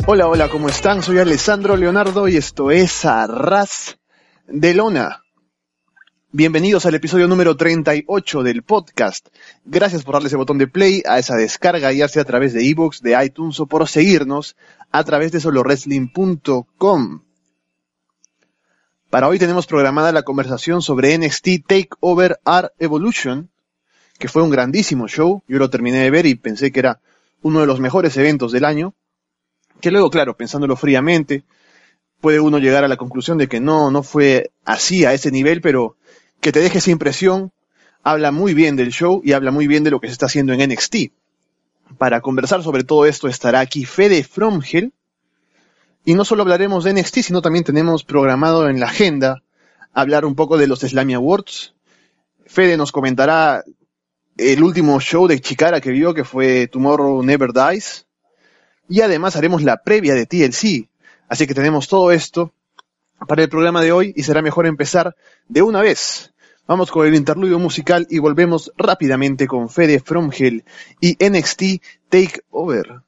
Hola, hola, ¿cómo están? Soy Alessandro Leonardo y esto es Arras de Lona. Bienvenidos al episodio número 38 del podcast. Gracias por darle ese botón de play a esa descarga, ya sea a través de iVoox, de iTunes o por seguirnos a través de solowrestling.com. Para hoy tenemos programada la conversación sobre NXT TakeOver R Evolution, que fue un grandísimo show. Yo lo terminé de ver y pensé que era uno de los mejores eventos del año. Que luego, claro, pensándolo fríamente, puede uno llegar a la conclusión de que no fue así a ese nivel, pero que te deje esa impresión, habla muy bien del show y habla muy bien de lo que se está haciendo en NXT. Para conversar sobre todo esto estará aquí Fede From Hell, y no solo hablaremos de NXT, sino también tenemos programado en la agenda hablar un poco de los Slammy Awards. Fede nos comentará el último show de Chikara que vio, que fue Tomorrow Never Dies, y además haremos la previa de TLC, así que tenemos todo esto para el programa de hoy y será mejor empezar de una vez. Vamos con el interludio musical y volvemos rápidamente con Fede From Hell y NXT TakeOver.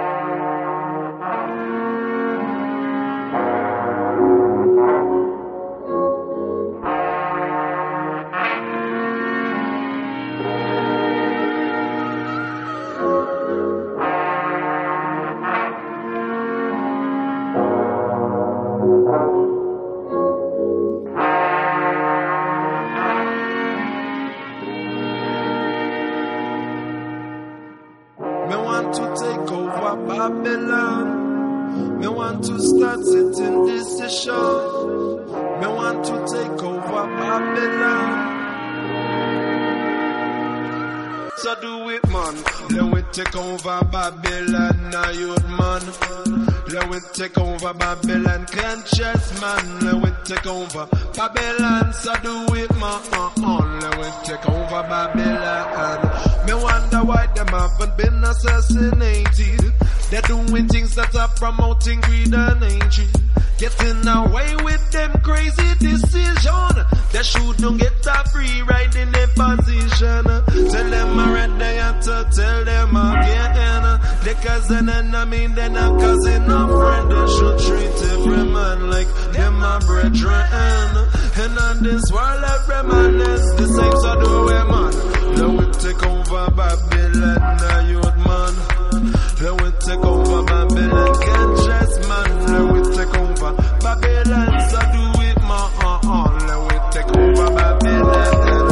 Take over Babylon, now youth man. Let we take over Babylon, conscious man. Let we take over Babylon, so do it man. Let we take over Babylon. Me wonder why them haven't been assassinated. They're doing things that are promoting greed and hatred. Getting away with them crazy decision. They shouldn't get a free ride in their position. Tell them already they have to tell them again. They cause an enemy, they're not causing a friend. They should treat every man like them a brethren. And on this world every man is the same, so do we man. Let we take over Babylon, now youth man. Let we take over Babylon, can't just man. Let we take over Babylon, so do it man. Let we take over Babylon.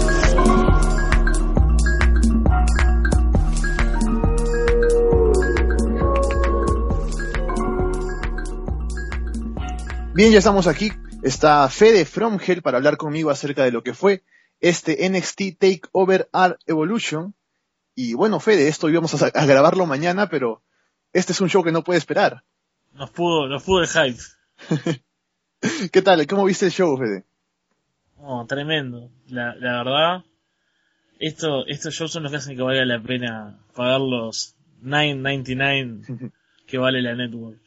Bien, ya estamos aquí. Está Fede From Hell para hablar conmigo acerca de lo que fue este NXT TakeOver R Evolution. Y bueno, Fede, esto íbamos a grabarlo mañana, pero este es un show que no puede esperar. Nos pudo el hype. ¿Qué tal? ¿Cómo viste el show, Fede? Oh, tremendo. La verdad, estos shows son los que hacen que valga la pena pagar los $9.99 que vale la network.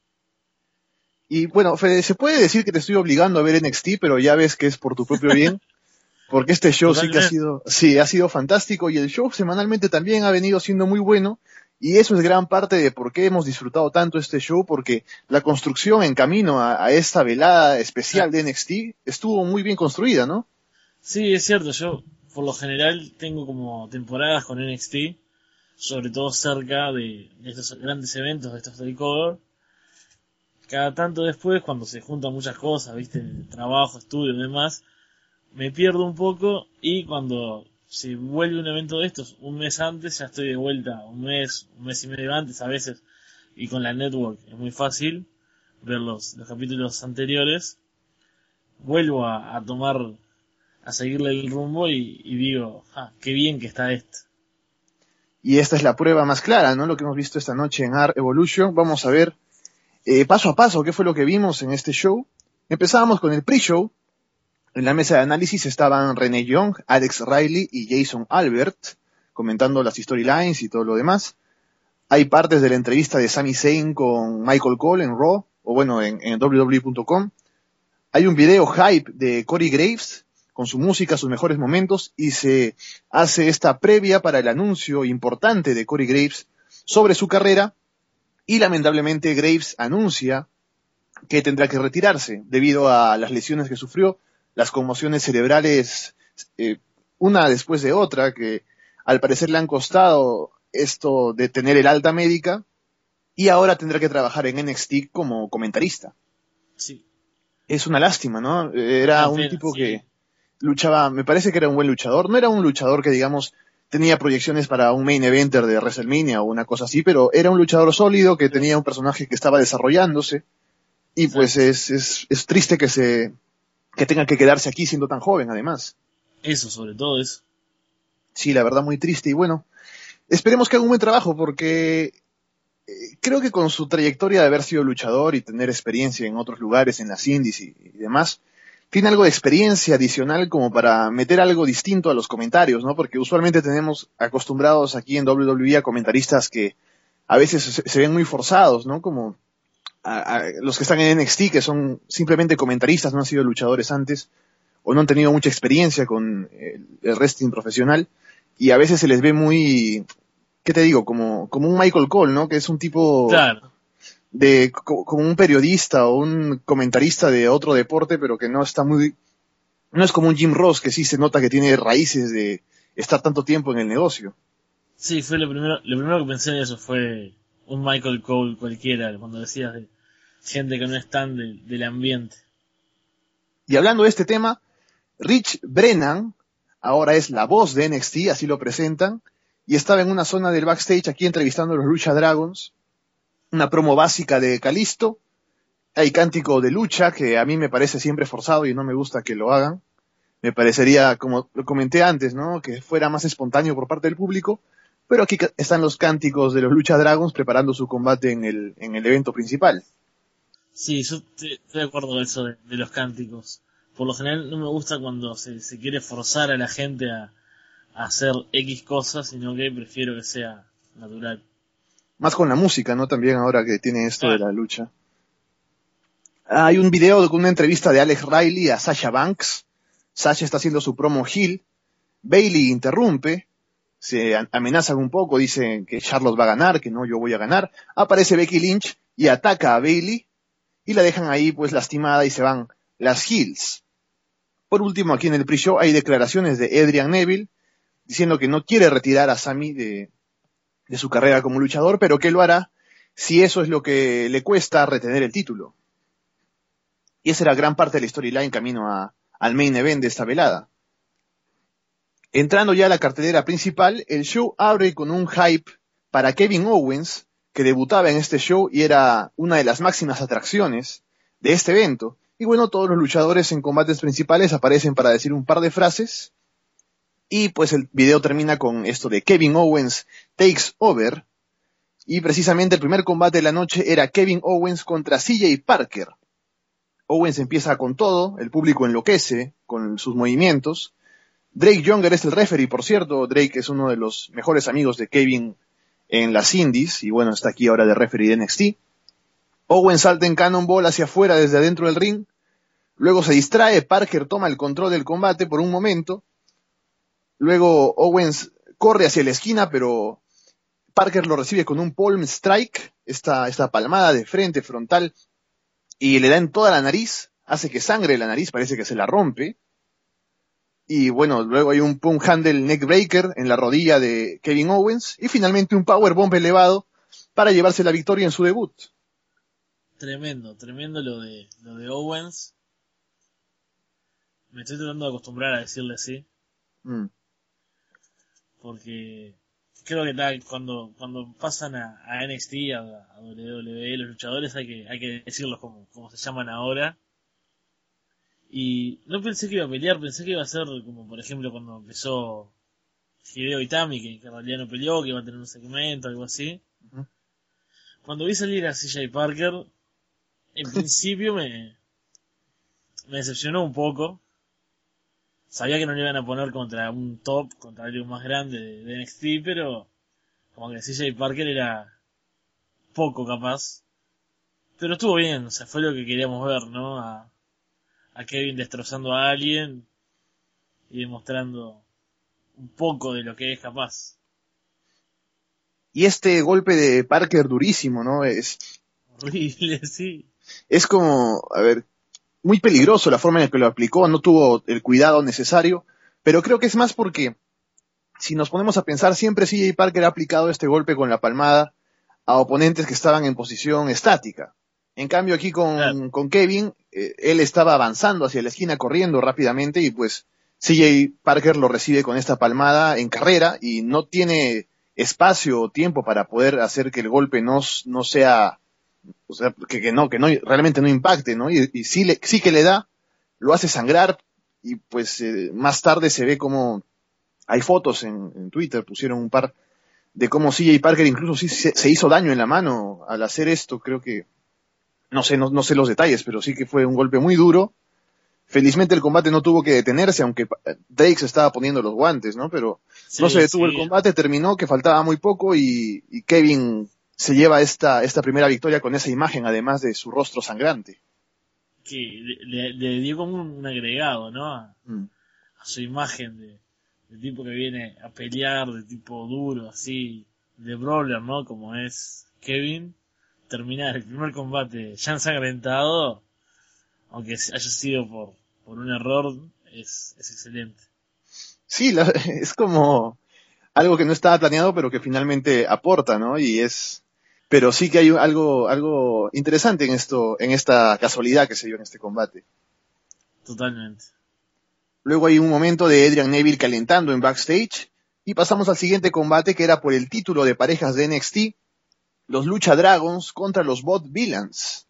Y bueno, Fede, se puede decir que te estoy obligando a ver NXT, pero ya ves que es por tu propio bien. Porque este show sí que ha sido fantástico, y el show semanalmente también ha venido siendo muy bueno, y eso es gran parte de por qué hemos disfrutado tanto este show, porque la construcción en camino a esta velada especial de NXT estuvo muy bien construida, ¿no? Sí, es cierto, yo por lo general tengo como temporadas con NXT, sobre todo cerca de estos grandes eventos, de estos takeover. Cada tanto después, cuando se juntan muchas cosas, viste, trabajo, estudio y demás, me pierdo un poco, y cuando se vuelve un evento de estos un mes antes, ya estoy de vuelta, un mes y medio antes a veces, y con la network es muy fácil ver los capítulos anteriores. Vuelvo a seguirle el rumbo y digo, qué bien que está esto. Y esta es la prueba más clara, ¿no? Lo que hemos visto esta noche en R Evolution. Vamos a ver paso a paso qué fue lo que vimos en este show. Empezábamos con el pre-show. En la mesa de análisis estaban Renee Young, Alex Riley y Jason Albert comentando las storylines y todo lo demás. Hay partes de la entrevista de Sami Zayn con Michael Cole en Raw, o bueno, en WWE.com. Hay un video hype de Corey Graves con su música, sus mejores momentos, y se hace esta previa para el anuncio importante de Corey Graves sobre su carrera, Y lamentablemente Graves anuncia que tendrá que retirarse debido a las lesiones que sufrió, las conmociones cerebrales, una después de otra, que al parecer le han costado esto de tener el alta médica, y ahora tendrá que trabajar en NXT como comentarista. Sí. Es una lástima, ¿no? Era un Pena, tipo sí. que luchaba, me parece que era un buen luchador, no era un luchador que digamos tenía proyecciones para un main eventer de WrestleMania o una cosa así, pero era un luchador sólido que tenía un personaje que estaba desarrollándose, y pues Exacto. es triste que tenga que quedarse aquí siendo tan joven además. Eso, sobre todo eso. Sí, la verdad muy triste, y bueno, esperemos que haga un buen trabajo porque creo que con su trayectoria de haber sido luchador y tener experiencia en otros lugares, en las indies y demás, tiene algo de experiencia adicional como para meter algo distinto a los comentarios, ¿no? Porque usualmente tenemos acostumbrados aquí en WWE a comentaristas que a veces se ven muy forzados, ¿no? Como a los que están en NXT, que son simplemente comentaristas, no han sido luchadores antes, o no han tenido mucha experiencia con el wrestling profesional, y a veces se les ve muy, ¿qué te digo? Como un Michael Cole, ¿no? Que es un tipo Claro. como un periodista o un comentarista de otro deporte, pero que no es como un Jim Ross, que sí se nota que tiene raíces de estar tanto tiempo en el negocio. Sí, fue lo primero que pensé en eso fue un Michael Cole cualquiera, cuando decías de gente que no es tan del ambiente. Y hablando de este tema, Rich Brennan ahora es la voz de NXT, así lo presentan, y estaba en una zona del backstage aquí entrevistando a los Lucha Dragons, una promo básica de Kalisto, hay cántico de lucha que a mí me parece siempre forzado y no me gusta que lo hagan. Me parecería, como lo comenté antes, ¿no? Que fuera más espontáneo por parte del público, pero aquí están los cánticos de los Lucha Dragons preparando su combate en el evento principal. Sí, yo estoy de acuerdo con eso de los cánticos. Por lo general no me gusta cuando se quiere forzar a la gente a hacer X cosas, sino que prefiero que sea natural. Más con la música, ¿no? También ahora que tiene esto de Claro. la lucha. Hay un video con una entrevista de Alex Riley a Sasha Banks. Sasha está haciendo su promo heel. Bailey interrumpe. Se amenazan un poco, dicen que Charlotte va a ganar, que no, yo voy a ganar. Aparece Becky Lynch y ataca a Bailey y la dejan ahí pues lastimada y se van las heels. Por último, aquí en el pre-show hay declaraciones de Adrian Neville diciendo que no quiere retirar a Sami de su carrera como luchador, pero que lo hará si eso es lo que le cuesta retener el título. Y esa era gran parte de la storyline camino al main event de esta velada. Entrando ya a la cartelera principal, el show abre con un hype para Kevin Owens, que debutaba en este show y era una de las máximas atracciones de este evento. Y bueno, todos los luchadores en combates principales aparecen para decir un par de frases. Y pues el video termina con esto de Kevin Owens takes over. Y precisamente el primer combate de la noche era Kevin Owens contra CJ Parker. Owens empieza con todo, el público enloquece con sus movimientos. Drake Younger es el referee, por cierto. Drake es uno de los mejores amigos de Kevin en las indies, y bueno, está aquí ahora de referee de NXT. Owens salta en Cannonball hacia afuera desde adentro del ring. Luego se distrae, Parker toma el control del combate por un momento. Luego Owens corre hacia la esquina, pero Parker lo recibe con un palm strike, esta palmada de frente, frontal, y le da en toda la nariz, hace que sangre la nariz, parece que se la rompe. Y bueno, luego hay un pump handle neckbreaker en la rodilla de Kevin Owens, y finalmente un powerbomb elevado para llevarse la victoria en su debut. Tremendo, tremendo lo de Owens. Me estoy tratando de acostumbrar a decirle así, Mm. porque creo que cuando pasan a NXT, a WWE, los luchadores hay que decirlos como se llaman ahora. Y no pensé que iba a pelear, pensé que iba a ser como por ejemplo cuando empezó Hideo Itami, que en realidad no peleó, que iba a tener un segmento, algo así. Uh-huh. Cuando vi salir a CJ Parker, en principio me decepcionó un poco. Sabía que no le iban a poner contra un top, contra alguien más grande de NXT, pero como que CJ Parker era poco capaz. Pero estuvo bien, o sea, fue lo que queríamos ver, ¿no? A Kevin destrozando a alguien y demostrando un poco de lo que es capaz. Y este golpe de Parker durísimo, ¿no? Horrible, sí. Es como, a ver, muy peligroso la forma en la que lo aplicó, no tuvo el cuidado necesario, pero creo que es más porque, si nos ponemos a pensar, siempre CJ Parker ha aplicado este golpe con la palmada a oponentes que estaban en posición estática. En cambio aquí Claro. con Kevin, él estaba avanzando hacia la esquina corriendo rápidamente y pues CJ Parker lo recibe con esta palmada en carrera y no tiene espacio o tiempo para poder hacer que el golpe no sea, o sea, que no realmente no impacte, ¿no? Y sí que le da, lo hace sangrar y pues más tarde se ve como hay fotos en Twitter, pusieron un par de cómo CJ Parker incluso sí se hizo daño en la mano al hacer esto. Creo que, no sé los detalles, pero sí que fue un golpe muy duro. Felizmente el combate no tuvo que detenerse, aunque Drake se estaba poniendo los guantes, ¿no? Pero no se Sí, detuvo el sí. combate, terminó, que faltaba muy poco y Kevin se lleva esta primera victoria con esa imagen, además de su rostro sangrante. Que le dio como un agregado, ¿no? Mm. A su imagen de tipo que viene a pelear, de tipo duro, así, de brawler, ¿no? Como es Kevin. Terminar el primer combate ya ensangrentado, aunque haya sido por un error, es excelente. Sí, es como algo que no estaba planeado, pero que finalmente aporta, ¿no? Pero sí que hay algo interesante en esta casualidad que se dio en este combate. Totalmente. Luego hay un momento de Adrian Neville calentando en backstage y pasamos al siguiente combate que era por el título de parejas de NXT, los Lucha Dragons contra los Bot Villains.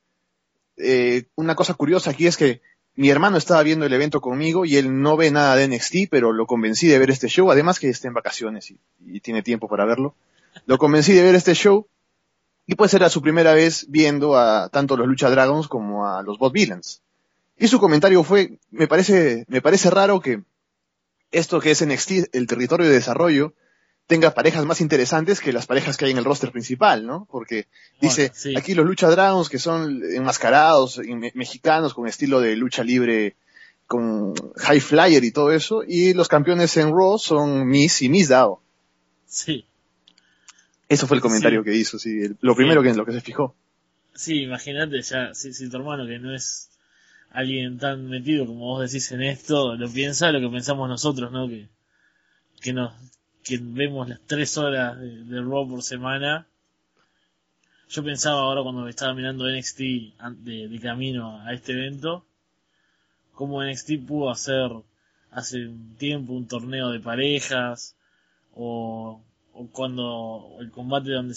Una cosa curiosa aquí es que mi hermano estaba viendo el evento conmigo y él no ve nada de NXT, pero lo convencí de ver este show, además que está en vacaciones y tiene tiempo para verlo. Lo convencí de ver este show y pues era su primera vez viendo a tanto los Lucha Dragons como a los Bot Villains. Y su comentario fue, me parece raro que esto que es NXT, el territorio de desarrollo, tenga parejas más interesantes que las parejas que hay en el roster principal, ¿no? Porque Bueno, dice, sí, aquí los Lucha Dragons que son enmascarados, mexicanos con estilo de lucha libre, con high flyer y todo eso, y los campeones en Raw son Miz y Miz Dao. sí, Eso fue el comentario sí, que hizo, sí, lo primero que, que en lo que se fijó. sí, imagínate ya, si tu hermano que no es alguien tan metido como vos decís en esto, lo piensa, lo que pensamos nosotros, ¿no? Que nos, que vemos las 3 horas de Raw por semana. Yo pensaba ahora cuando estaba mirando NXT de camino a este evento, cómo NXT pudo hacer hace un tiempo un torneo de parejas, o cuando el combate donde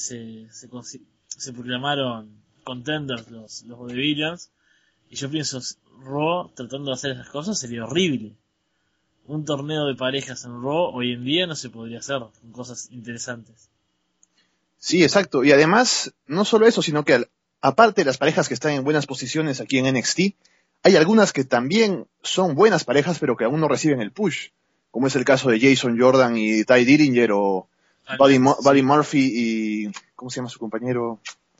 se proclamaron contenders los Vaudevillains, y yo pienso, Raw tratando de hacer esas cosas sería horrible. Un torneo de parejas en Raw hoy en día no se podría hacer con cosas interesantes. Sí, exacto. Y además, no solo eso, sino que aparte de las parejas que están en buenas posiciones aquí en NXT, hay algunas que también son buenas parejas, pero que aún no reciben el push, como es el caso de Jason Jordan y Ty Dillinger, o Buddy Sí, Murphy y... ¿Cómo se llama su compañero?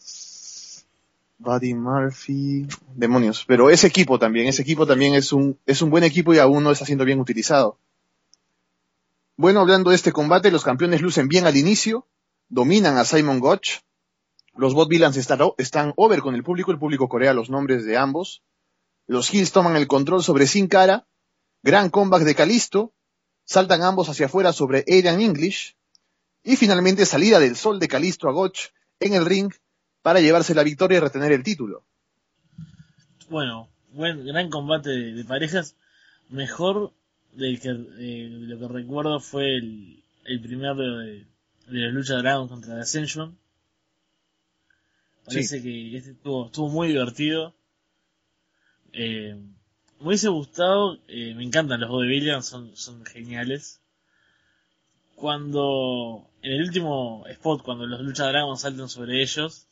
Buddy Murphy... Demonios. Pero ese equipo también es un buen equipo y aún no está siendo bien utilizado. Bueno, hablando de este combate, los campeones lucen bien al inicio, dominan a Simon Gotch. Los Bot Villains están over con el público corea los nombres de ambos. Los Heels toman el control sobre Sin Cara. Gran comeback de Kalisto. Saltan ambos hacia afuera sobre Aiden English. Y finalmente salida del sol de Kalisto a Gotch en el ring para llevarse la victoria y retener el título. bueno, gran combate de parejas. Mejor de lo que recuerdo fue el primero de la lucha de Dragon contra The Ascension. Sí, Parece que este estuvo muy divertido. Me hubiese gustado, me encantan los Vaudevillains, son geniales. Cuando, en el último spot, cuando los Lucha Dragons saltan sobre ellos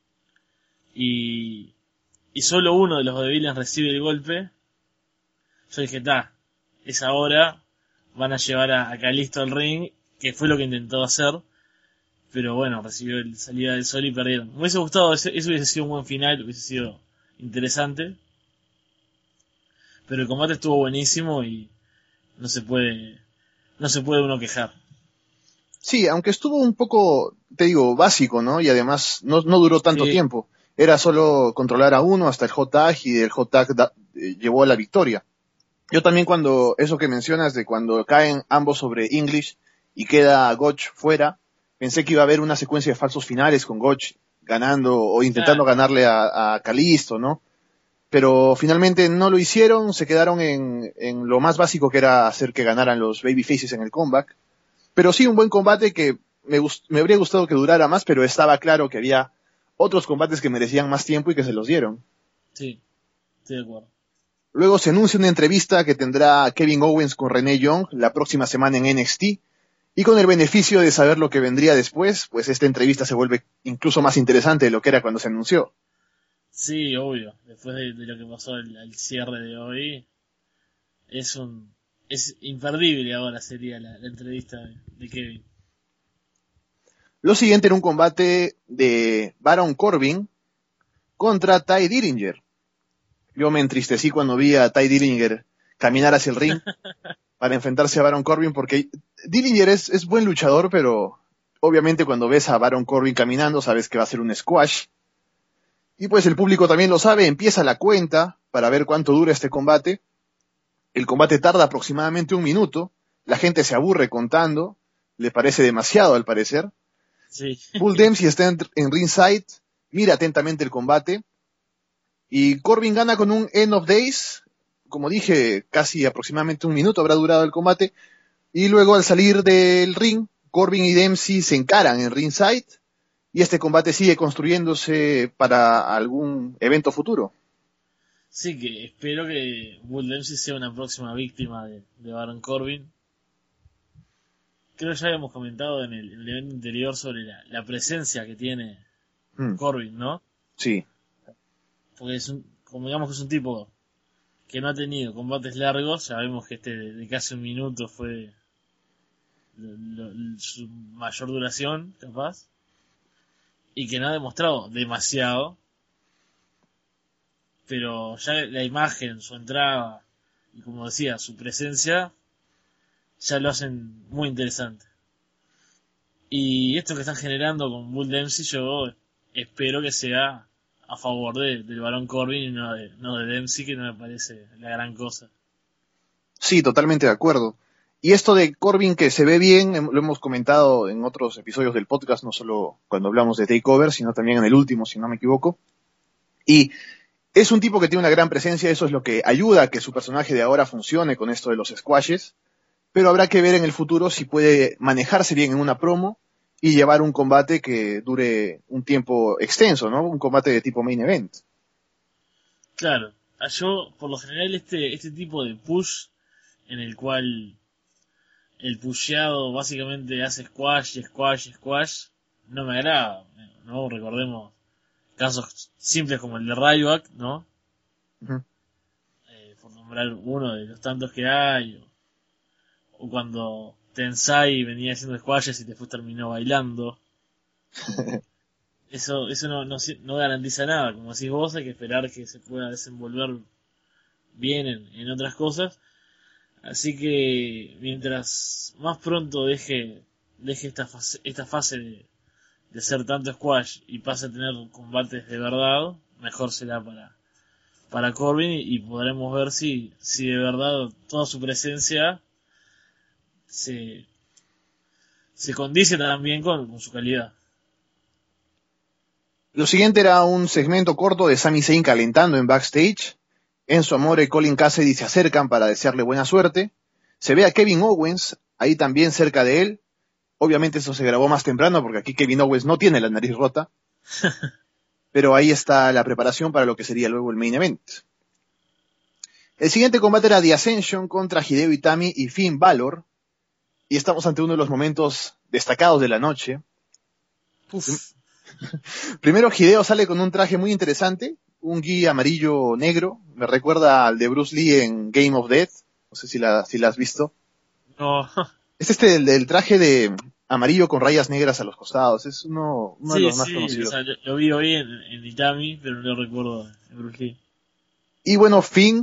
y, y solo uno de los Vaudevillains recibe el golpe, yo dije, es ahora, van a llevar a Kalisto al ring, que fue lo que intentó hacer, pero bueno, recibió el salida del sol y perdieron. Me hubiese gustado, eso hubiese sido un buen final, hubiese sido interesante, pero el combate estuvo buenísimo y no se puede uno quejar. Sí, aunque estuvo un poco, te digo, básico, ¿no? Y además no duró tanto Sí, tiempo. Era solo controlar a uno hasta el J-Tag y el J-Tag llevó a la victoria. Yo también cuando, eso que mencionas de cuando caen ambos sobre English y queda Gotch fuera, pensé que iba a haber una secuencia de falsos finales con Gotch ganando o intentando claro, ganarle a Kalisto, ¿no? Pero finalmente no lo hicieron, se quedaron en lo más básico que era hacer que ganaran los babyfaces en el comeback. Pero sí, un buen combate que me habría gustado que durara más, pero estaba claro que había otros combates que merecían más tiempo y que se los dieron. sí, estoy de acuerdo. Luego se anuncia una entrevista que tendrá Kevin Owens con Renee Young la próxima semana en NXT. Y con el beneficio de saber lo que vendría después, pues esta entrevista se vuelve incluso más interesante de lo que era cuando se anunció. Sí, obvio. Después de lo que pasó al cierre de hoy, es imperdible ahora sería la entrevista de Kevin. Lo siguiente era un combate de Baron Corbin contra Ty Dillinger. Yo me entristecí cuando vi a Ty Dillinger caminar hacia el ring para enfrentarse a Baron Corbin porque Dillinger es buen luchador, pero obviamente cuando ves a Baron Corbin caminando sabes que va a ser un squash. Y pues el público también lo sabe, empieza la cuenta para ver cuánto dura este combate. El combate tarda aproximadamente 1 minuto, la gente se aburre contando, le parece demasiado al parecer. Sí, Bull Dempsey está en ringside, mira atentamente el combate, y Corbin gana con un End of Days, como dije, casi aproximadamente 1 minuto habrá durado el combate, y luego al salir del ring, Corbin y Dempsey se encaran en ringside, y este combate sigue construyéndose para algún evento futuro. sí que espero que Bull Dempsey sea una próxima víctima de Baron Corbin. Creo que ya habíamos comentado en el evento anterior sobre la presencia que tiene Mm, Corbin, ¿no? sí. Porque como digamos que es un tipo que no ha tenido combates largos, sabemos que este de casi 1 minuto fue su mayor duración, capaz, y que no ha demostrado demasiado, pero ya la imagen, su entrada y como decía, su presencia ya lo hacen muy interesante. Y esto que están generando con Bull Dempsey yo espero que sea a favor del Barón Corbin y no de Dempsey, que no me parece la gran cosa. Sí, totalmente de acuerdo. Y esto de Corbin que se ve bien, lo hemos comentado en otros episodios del podcast, no solo cuando hablamos de Takeover, sino también en el último, si no me equivoco. Y es un tipo que tiene una gran presencia, eso es lo que ayuda a que su personaje de ahora funcione con esto de los squashes, pero habrá que ver en el futuro si puede manejarse bien en una promo y llevar un combate que dure un tiempo extenso, ¿no? Un combate de tipo main event. Claro, yo por lo general este tipo de push en el cual el pusheado básicamente hace squash, squash, squash, no me agrada, ¿no? Recordemos casos simples como el de Ryback, ¿no? Ujú. Por nombrar uno de los tantos que hay, o cuando Tensai venía haciendo squashes y después terminó bailando. Eso no garantiza nada, como decís vos, hay que esperar que se pueda desenvolver bien en otras cosas. Así que mientras más pronto deje esta fase de ser tanto squash y pase a tener combates de verdad, mejor será para Corbin y podremos ver si de verdad toda su presencia se, se condice también con su calidad. Lo siguiente era un segmento corto de Sami Zayn calentando en backstage. Enzo Amore y Colin Cassidy se acercan para desearle buena suerte. Se ve a Kevin Owens ahí también cerca de él. Obviamente eso se grabó más temprano porque aquí Kevin Owens no tiene la nariz rota. Pero ahí está la preparación para lo que sería luego el main event. El siguiente combate era The Ascension contra Hideo Itami y Finn Balor. Y estamos ante uno de los momentos destacados de la noche. Uf, Primero Hideo sale con un traje muy interesante, un gi amarillo negro, me recuerda al de Bruce Lee en Game of Death, no sé si la has visto. no, Es este del traje de amarillo con rayas negras a los costados, es uno de sí, los más sí, o conocidos. sea, lo vi hoy en Itami, pero no lo recuerdo en Bruce Lee. Y bueno, Finn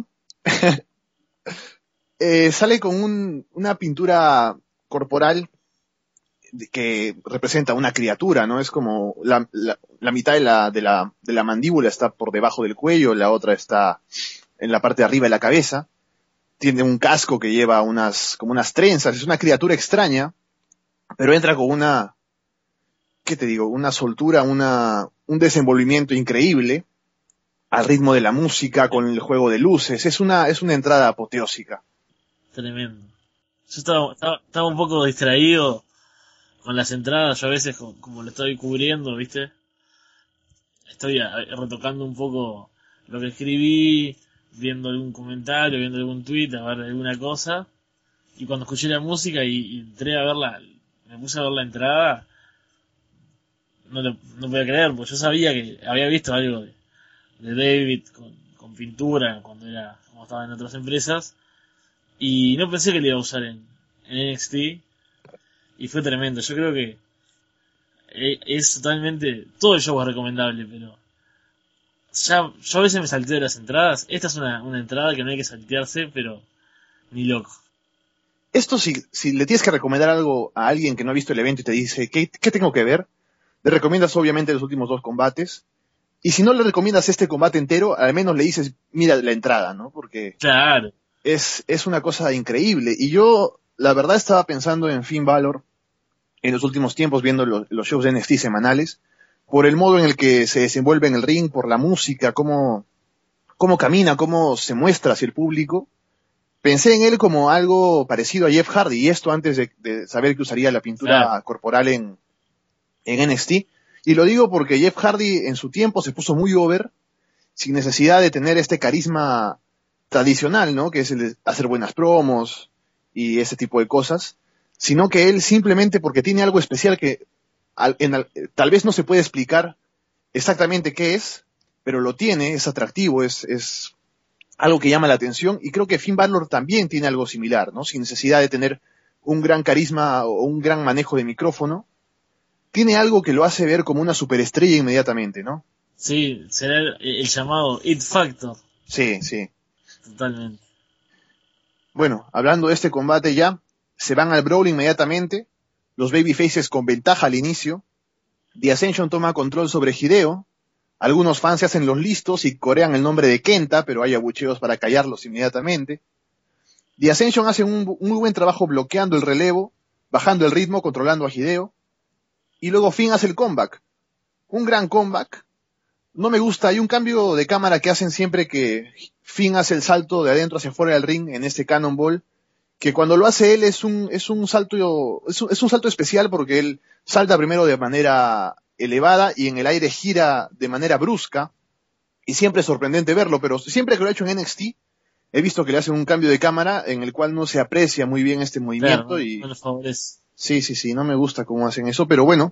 sale con una pintura corporal que representa una criatura, ¿no? Es como la mitad de la mandíbula está por debajo del cuello, la otra está en la parte de arriba de la cabeza. Tiene un casco que lleva como unas trenzas. Es una criatura extraña, pero entra con ¿qué te digo? Una soltura, un desenvolvimiento increíble al ritmo de la música, con el juego de luces. Es una entrada apoteósica. Tremendo. Yo estaba un poco distraído con las entradas. Yo a veces, como lo estoy cubriendo, ¿viste? Estoy retocando un poco lo que escribí, viendo algún comentario, viendo algún tweet, a ver alguna cosa. Y cuando escuché la música y entré a verla, me puse a ver la entrada, no podía creer, porque yo sabía que había visto algo de David con pintura cuando estaba en otras empresas, y no pensé que lo iba a usar en NXT, y fue tremendo. Yo creo que es totalmente, todo el show es recomendable, pero yo a veces me salteo las entradas. Esta es una entrada que no hay que saltearse, pero ni loco. Esto, si le tienes que recomendar algo a alguien que no ha visto el evento y te dice, ¿qué tengo que ver? Le recomiendas obviamente los últimos 2 combates. Y si no le recomiendas este combate entero, al menos le dices, mira la entrada, ¿no? Porque claro, es una cosa increíble. Y yo, la verdad, estaba pensando en Finn Balor en los últimos tiempos, viendo los shows de NXT semanales, por el modo en el que se desenvuelve en el ring, por la música, cómo camina, cómo se muestra hacia el público. Pensé en él como algo parecido a Jeff Hardy, y esto antes de saber que usaría la pintura corporal en NXT. Y lo digo porque Jeff Hardy en su tiempo se puso muy over, sin necesidad de tener este carisma tradicional, ¿no? Que es el de hacer buenas promos y ese tipo de cosas, sino que él simplemente porque tiene algo especial que tal vez no se puede explicar exactamente qué es, pero lo tiene, es atractivo, es algo que llama la atención, y creo que Finn Balor también tiene algo similar, ¿no? Sin necesidad de tener un gran carisma o un gran manejo de micrófono, tiene algo que lo hace ver como una superestrella inmediatamente, ¿no? Sí, será el llamado It Factor. Sí, sí. Totalmente. Bueno, hablando de este combate ya, se van al brawl inmediatamente, los babyfaces con ventaja al inicio, The Ascension toma control sobre Hideo, algunos fans se hacen los listos y corean el nombre de Kenta, pero hay abucheos para callarlos inmediatamente. The Ascension hace un muy buen trabajo bloqueando el relevo, bajando el ritmo, controlando a Hideo, y luego Finn hace el comeback. Un gran comeback. No me gusta, hay un cambio de cámara que hacen siempre que Finn hace el salto de adentro hacia afuera del ring en este Cannonball, que cuando lo hace él es un salto especial, porque él salta primero de manera elevada y en el aire gira de manera brusca, y siempre es sorprendente verlo, pero siempre que lo he hecho en NXT he visto que le hacen un cambio de cámara en el cual no se aprecia muy bien este movimiento. Claro, y no les favorece. Sí, no me gusta cómo hacen eso, pero bueno.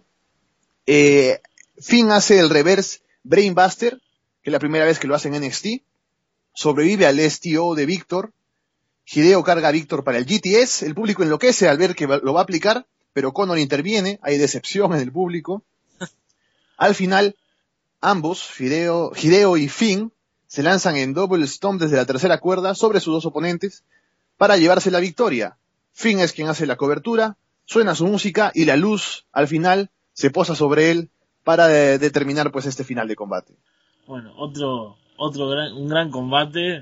Finn hace el reverse Brainbuster, que es la primera vez que lo hace en NXT. Sobrevive al STO de Víctor. Hideo carga a Víctor para el GTS. El público enloquece al ver que lo va a aplicar, pero Connor interviene. Hay decepción en el público. Al final, ambos, Hideo y Finn, se lanzan en double stomp desde la tercera cuerda sobre sus 2 oponentes para llevarse la victoria. Finn es quien hace la cobertura, suena su música y la luz al final se posa sobre él para determinar pues este final de combate. Bueno, un gran combate.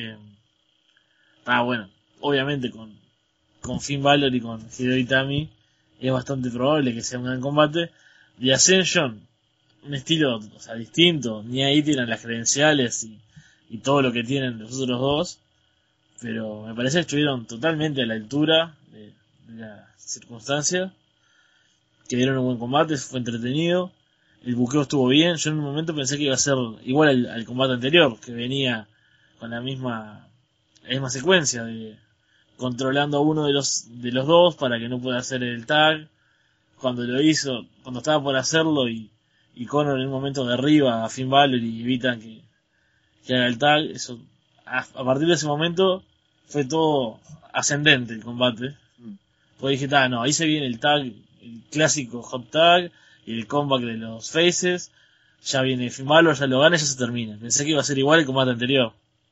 Bueno, obviamente con Finn Balor y con Hideo Itami es bastante probable que sea un gran combate. The Ascension, un estilo distinto, ni ahí tienen las credenciales y todo lo que tienen los otros dos, pero me parece que estuvieron totalmente a la altura de la circunstancia, que dieron un buen combate, fue entretenido, el buqueo estuvo bien. Yo en un momento pensé que iba a ser igual al combate anterior, que venía con la misma secuencia de controlando a uno de los dos para que no pueda hacer el tag. Cuando lo hizo, cuando estaba por hacerlo y Connor en un momento derriba a Finn Balor y evita que haga el tag, eso a partir de ese momento fue todo ascendente el combate. Pues dije, no, ahí se viene el tag, el clásico hot tag y el comeback de los faces, ya viene Finn Balor, ya lo gana y ya se termina. Pensé que iba a ser igual el combate anterior.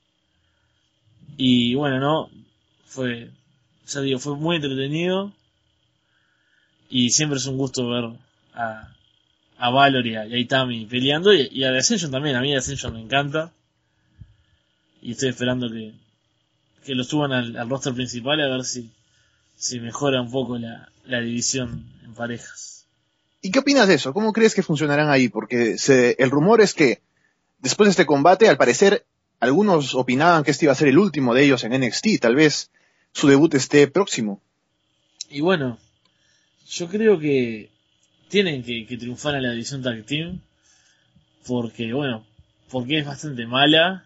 Y bueno, no, fue muy entretenido. Y siempre es un gusto ver a Valor y a Itami peleando, y a The Ascension también. A mí The Ascension me encanta. Y estoy esperando que lo suban al roster principal, a ver si mejora un poco la división en parejas. ¿Y qué opinas de eso? ¿Cómo crees que funcionarán ahí? Porque el rumor es que después de este combate, al parecer, algunos opinaban que este iba a ser el último de ellos en NXT. Tal vez su debut esté próximo. Y bueno, yo creo que tienen que triunfar en la división Tag Team, porque es bastante mala.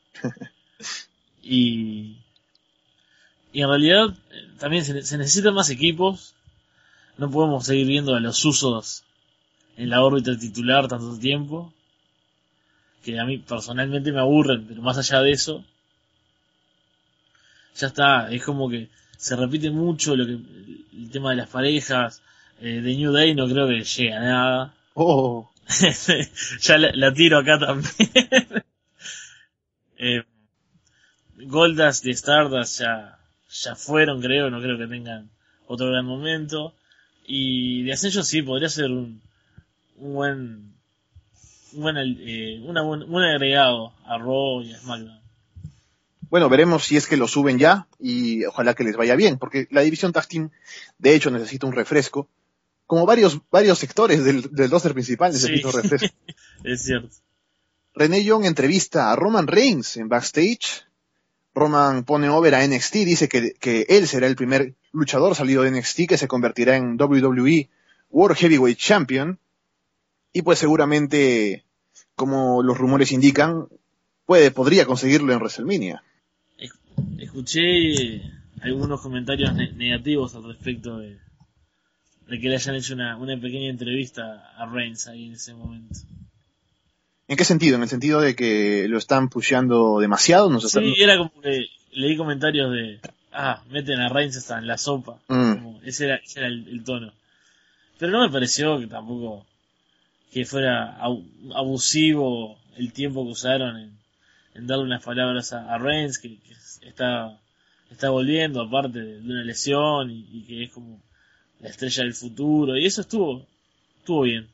y en realidad también se necesitan más equipos. No podemos seguir viendo a los usos en la órbita titular tanto tiempo, que a mí personalmente me aburren, pero más allá de eso, ya está. Es como que se repite mucho el tema de las parejas. De New Day no creo que llegue a nada. Oh. Ya la tiro acá también. Goldust y Stardust ya fueron, creo. No creo que tengan otro gran momento. Y de Ascension sí podría ser un buen agregado a Raw y a SmackDown. Bueno, veremos si es que lo suben ya y ojalá que les vaya bien, porque la división Tag Team de hecho necesita un refresco. Como varios sectores del roster principal necesita un refresco. Es cierto. Renee Young entrevista a Roman Reigns en backstage. Roman pone over a NXT, dice que él será el primer luchador salido de NXT que se convertirá en WWE World Heavyweight Champion. Y pues seguramente, como los rumores indican, podría conseguirlo en WrestleMania. Escuché algunos comentarios negativos al respecto de que le hayan hecho una pequeña entrevista a Reigns ahí en ese momento. ¿En qué sentido? ¿En el sentido de que lo están pusheando demasiado? Sí, era como que leí comentarios de meten a Reigns hasta en la sopa. Como ese era el tono. Pero no me pareció que tampoco que fuera abusivo el tiempo que usaron en darle unas palabras a Reigns, que está volviendo aparte de una lesión y que es como la estrella del futuro, y eso estuvo bien.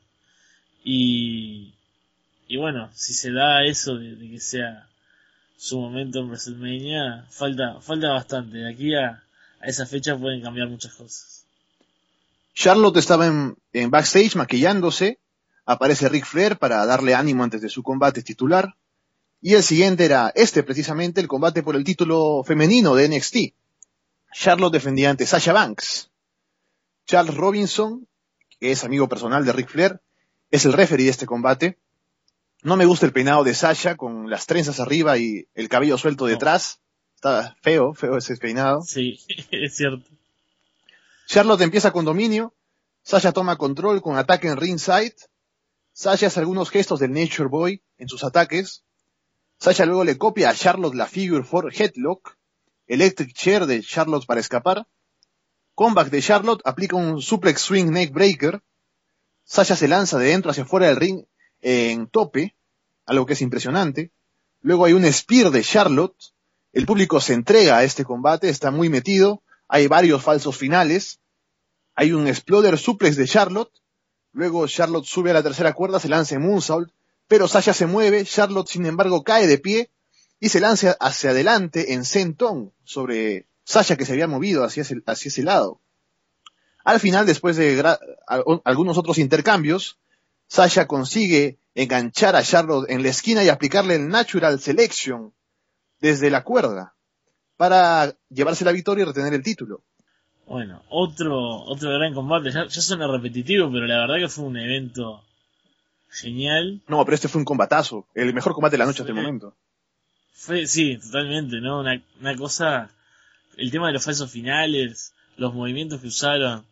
Y bueno, si se da eso de que sea su momento en WrestleMania, falta bastante. De aquí a esa fecha pueden cambiar muchas cosas. Charlotte estaba en backstage maquillándose. Aparece Ric Flair para darle ánimo antes de su combate titular. Y el siguiente era precisamente, el combate por el título femenino de NXT. Charlotte defendía ante Sasha Banks. Charles Robinson, que es amigo personal de Ric Flair, es el referee de este combate. No me gusta el peinado de Sasha con las trenzas arriba y el cabello suelto detrás. Está feo ese peinado. Sí, es cierto. Charlotte empieza con dominio. Sasha toma control con ataque en ringside. Sasha hace algunos gestos del Nature Boy en sus ataques. Sasha luego le copia a Charlotte la Figure 4 Headlock. Electric Chair de Charlotte para escapar. Comeback de Charlotte, aplica un Suplex Swing Neck Breaker. Sasha se lanza de dentro hacia fuera del ring en tope, algo que es impresionante. Luego hay un Spear de Charlotte. El público se entrega a este combate, está muy metido. Hay varios falsos finales. Hay un Exploder Suplex de Charlotte. Luego Charlotte sube a la tercera cuerda, se lanza en Moonsault, pero Sasha se mueve. Charlotte, sin embargo, cae de pie y se lanza hacia adelante en senton sobre Sasha, que se había movido hacia ese lado. Al final, después de algunos otros intercambios, Sasha consigue enganchar a Charlotte en la esquina y aplicarle el Natural Selection desde la cuerda para llevarse la victoria y retener el título. Bueno, otro gran combate. Ya suena repetitivo, pero la verdad que fue un evento genial. No, pero este fue un combatazo. El mejor combate de la noche hasta el momento. Sí, totalmente, ¿no? Una cosa... El tema de los falsos finales, los movimientos que usaron.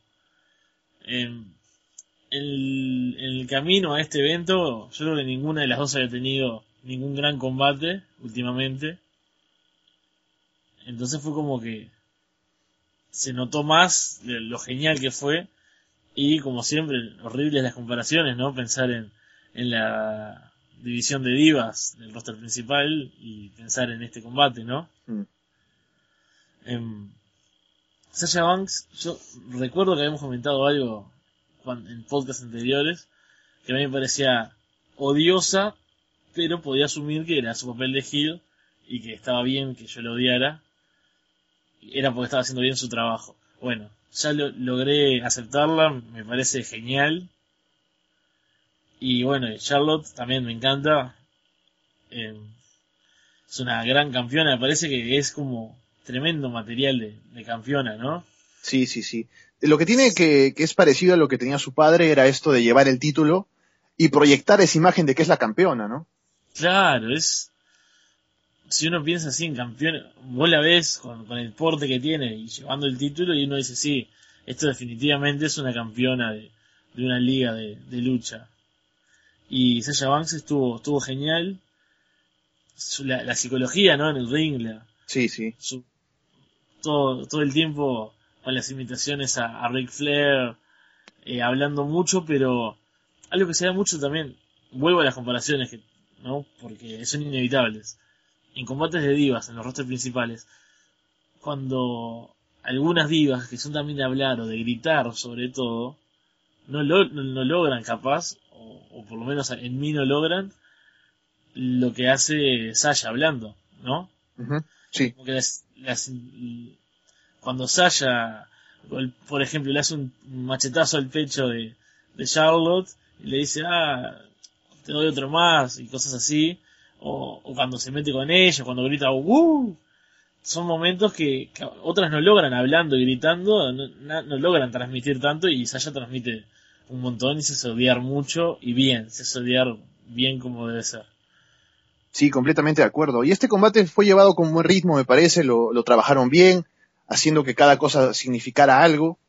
En el camino a este evento, yo creo que ninguna de las dos había tenido ningún gran combate últimamente. Entonces fue como que se notó más lo genial que fue. Y como siempre, horribles las comparaciones, ¿no? Pensar en la división de divas del roster principal y pensar en este combate, ¿no? Sasha Banks, yo recuerdo que habíamos comentado algo en podcasts anteriores, que a mí me parecía odiosa, pero podía asumir que era su papel de heel y que estaba bien que yo lo odiara, era porque estaba haciendo bien su trabajo. Bueno, ya logré aceptarla, me parece genial. Y bueno, Charlotte también me encanta. Es una gran campeona, me parece que es como tremendo material de campeona, ¿no? Sí, sí, sí. Lo que tiene que es parecido a lo que tenía su padre era esto de llevar el título y proyectar esa imagen de que es la campeona, ¿no? Claro, si uno piensa así en campeona, vos la ves con el porte que tiene y llevando el título y uno dice, sí, esto definitivamente es una campeona de una liga de lucha. Y Sasha Banks estuvo genial. La psicología, ¿no? En el ring, sí, sí. Todo el tiempo con las imitaciones a Ric Flair, hablando mucho, pero algo que se da mucho también, vuelvo a las comparaciones, ¿no? Porque son inevitables. En combates de divas, en los rosters principales, cuando algunas divas que son también de hablar o de gritar sobre todo, no logran capaz, o por lo menos en mí no logran, lo que hace Sasha hablando, ¿no? Uh-huh. Sí. Como que cuando Sasha, por ejemplo, le hace un machetazo al pecho de Charlotte y le dice, te doy otro más, y cosas así, o cuando se mete con ella, cuando grita, son momentos que otras no logran hablando y gritando, no logran transmitir tanto, y Sasha transmite un montón y se hace odiar mucho y bien, se hace odiar bien como debe ser. Sí, completamente de acuerdo. Y este combate fue llevado con buen ritmo, me parece, lo trabajaron bien, haciendo que cada cosa significara algo.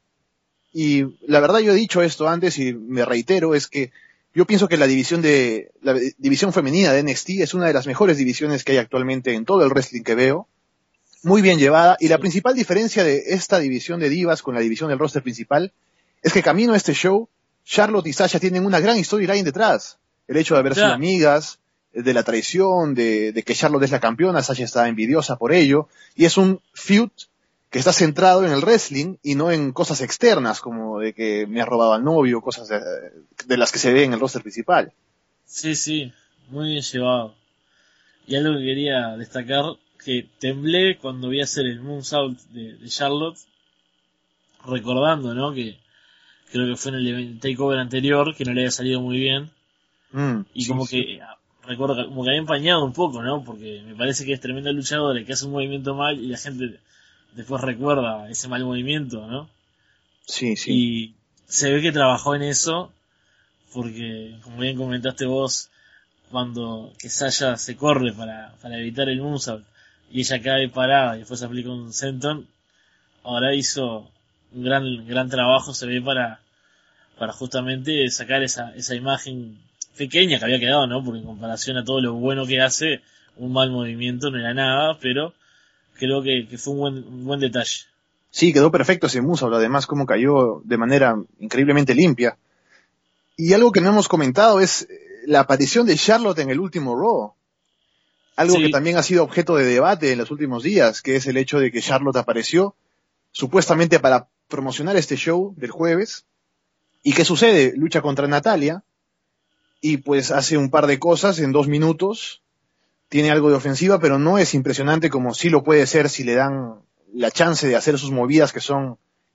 Y la verdad yo he dicho esto antes y me reitero, es que yo pienso que la división femenina de NXT es una de las mejores divisiones que hay actualmente en todo el wrestling que veo. Muy bien llevada. Y la principal diferencia de esta división de divas con la división del roster principal es que camino a este show, Charlotte y Sasha tienen una gran storyline detrás. El hecho de haber sido amigas, de la traición, de que Charlotte es la campeona, Sasha está envidiosa por ello, y es un feud que está centrado en el wrestling y no en cosas externas, como de que me ha robado al novio, cosas de las que se ve en el roster principal. Sí, muy bien llevado. Y algo que quería destacar, que temblé cuando vi hacer el moonsault de Charlotte, recordando, ¿no? Que creo que fue en el takeover anterior, que no le había salido muy bien. Y sí, como que recuerdo como que había empañado un poco, ¿no? Porque me parece que es tremenda luchadora que hace un movimiento mal y la gente después recuerda ese mal movimiento, ¿no? Sí. Y se ve que trabajó en eso, porque como bien comentaste vos, cuando que Sasha se corre para evitar el moonsault y ella cae parada y después aplica un senton, ahora hizo un gran trabajo, se ve para justamente sacar esa imagen pequeña que había quedado, ¿no? Porque en comparación a todo lo bueno que hace, un mal movimiento no era nada, pero creo que fue un buen detalle. Sí, quedó perfecto ese moonsault, además como cayó de manera increíblemente limpia. Y algo que no hemos comentado es la aparición de Charlotte en el último Raw. Algo que también ha sido objeto de debate en los últimos días, que es el hecho de que Charlotte apareció supuestamente para promocionar este show del jueves. ¿Y qué sucede? Lucha contra Natalya y pues hace un par de cosas en 2 minutos. Tiene algo de ofensiva, pero no es impresionante como sí lo puede ser si le dan la chance de hacer sus movidas que son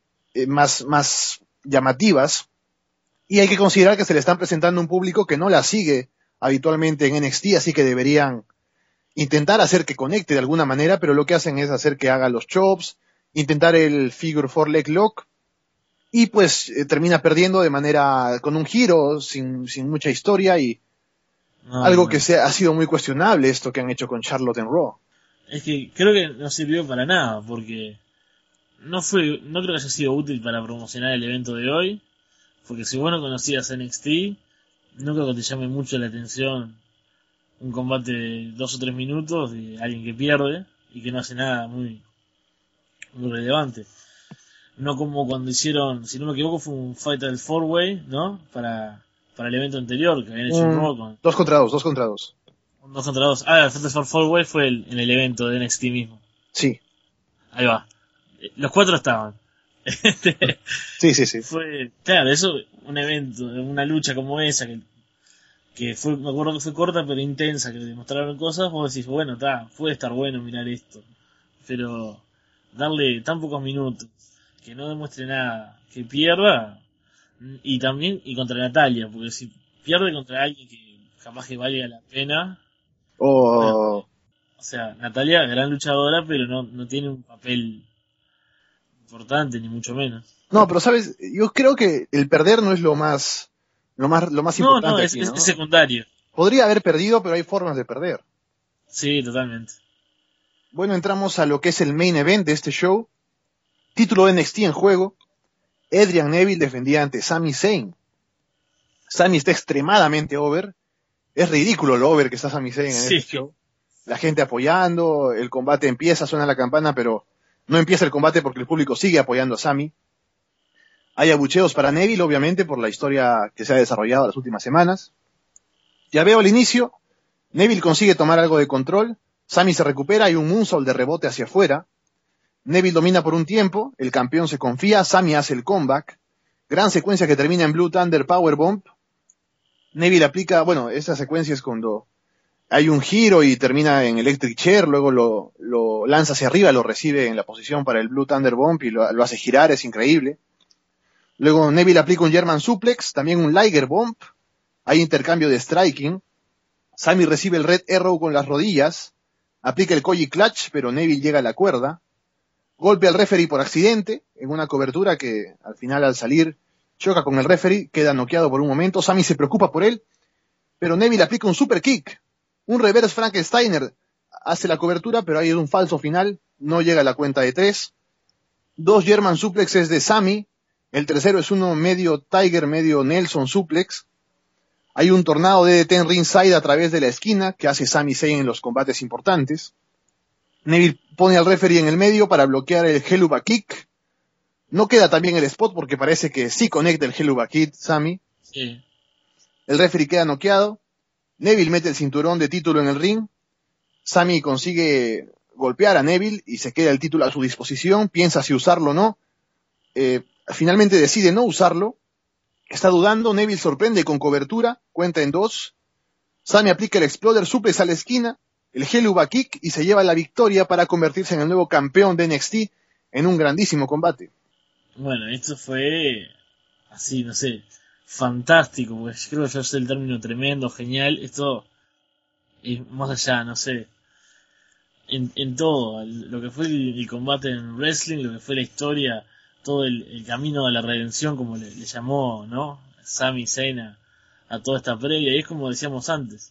más llamativas. Y hay que considerar que se le están presentando un público que no la sigue habitualmente en NXT, así que deberían intentar hacer que conecte de alguna manera, pero lo que hacen es hacer que haga los chops, intentar el figure 4 leg lock, y pues termina perdiendo de manera, con un giro, sin mucha historia, y algo que ha sido muy cuestionable esto que han hecho con Charlotte en Raw. Es que creo que no sirvió para nada, porque no creo que haya sido útil para promocionar el evento de hoy, porque si vos no conocías NXT, no creo que te llame mucho la atención un combate de 2 o 3 minutos de alguien que pierde y que no hace nada muy relevante. No como cuando hicieron, si no me equivoco, fue un Fatal 4-Way, ¿no? Para el evento anterior, que habían hecho un Raw con 2 contra 2. 2 contra 2. El Fatal 4-Way fue en el evento de NXT mismo. Sí. Ahí va. Los 4 estaban. Sí. Fue, claro, eso, un evento, una lucha como esa, que fue, me acuerdo que fue corta pero intensa, que demostraron cosas, vos decís, bueno, puede estar bueno mirar esto, pero darle tan pocos minutos, que no demuestre nada, que pierda, y también, y contra Natalia, porque si pierde contra alguien que jamás que valga la pena, bueno, O o sea, Natalia, gran luchadora, pero no tiene un papel importante, ni mucho menos. no, pero sabes, yo creo que el perder no es lo más No, importante es, aquí, es, ¿no? es secundario. Podría haber perdido, pero hay formas de perder. Sí, totalmente. Bueno, entramos a lo que es el main event de este show. Título de NXT en juego. Adrian Neville defendía ante Sami Zayn. Sami está extremadamente over. Es ridículo lo over que está Sami Zayn en Sí. este show. La gente apoyando, el combate empieza, suena la campana, pero no empieza el combate porque el público sigue apoyando a Sami. Hay abucheos para Neville, obviamente, por la historia que se ha desarrollado las últimas semanas. Ya veo al inicio, Neville consigue tomar algo de control, Sami se recupera y un moonsault de rebote hacia afuera. Neville domina por un tiempo, el campeón se confía, Sami hace el comeback. Gran secuencia que termina en Blue Thunder Powerbomb. Neville aplica, bueno, esa secuencia es cuando hay un giro y termina en Electric Chair, luego lo lanza hacia arriba, lo recibe en la posición para el Blue Thunder Bomb y lo hace girar, es increíble. Luego Neville aplica un German Suplex, también un Liger Bomb. Hay intercambio de striking. Sami recibe el Red Arrow con las rodillas. Aplica el Koji Clutch, pero Neville llega a la cuerda. Golpe al referee por accidente, en una cobertura que al final al salir choca con el referee, queda noqueado por un momento. Sami se preocupa por él, pero Neville aplica un super kick. Un reverse Frankensteiner hace la cobertura, pero hay un falso final, no llega a la cuenta de 3. 2 German Suplexes de Sami. El tercero es uno medio Tiger, medio Nelson Suplex. Hay un tornado DDT en ringside a través de la esquina que hace Sami Zayn en los combates importantes. Neville pone al referee en el medio para bloquear el Helluva Kick. No queda tan bien el spot porque parece que sí conecta el Helluva Kick, Sami. Sí. El referee queda noqueado. Neville mete el cinturón de título en el ring. Sami consigue golpear a Neville y se queda el título a su disposición. Piensa si usarlo o no. Finalmente decide no usarlo. Está dudando. Neville sorprende con cobertura. Cuenta en 2. Sami aplica el Exploder Suplex a la esquina. El Helluva Kick y se lleva la victoria para convertirse en el nuevo campeón de NXT en un grandísimo combate. Bueno, esto fue así, no sé, fantástico, porque creo que yo sé el término tremendo, genial. Esto es más allá, no sé, en todo, lo que fue el combate en wrestling, lo que fue la historia, todo el camino de la redención, como le llamó, ¿no? Sami Zayn a toda esta previa, y es como decíamos antes,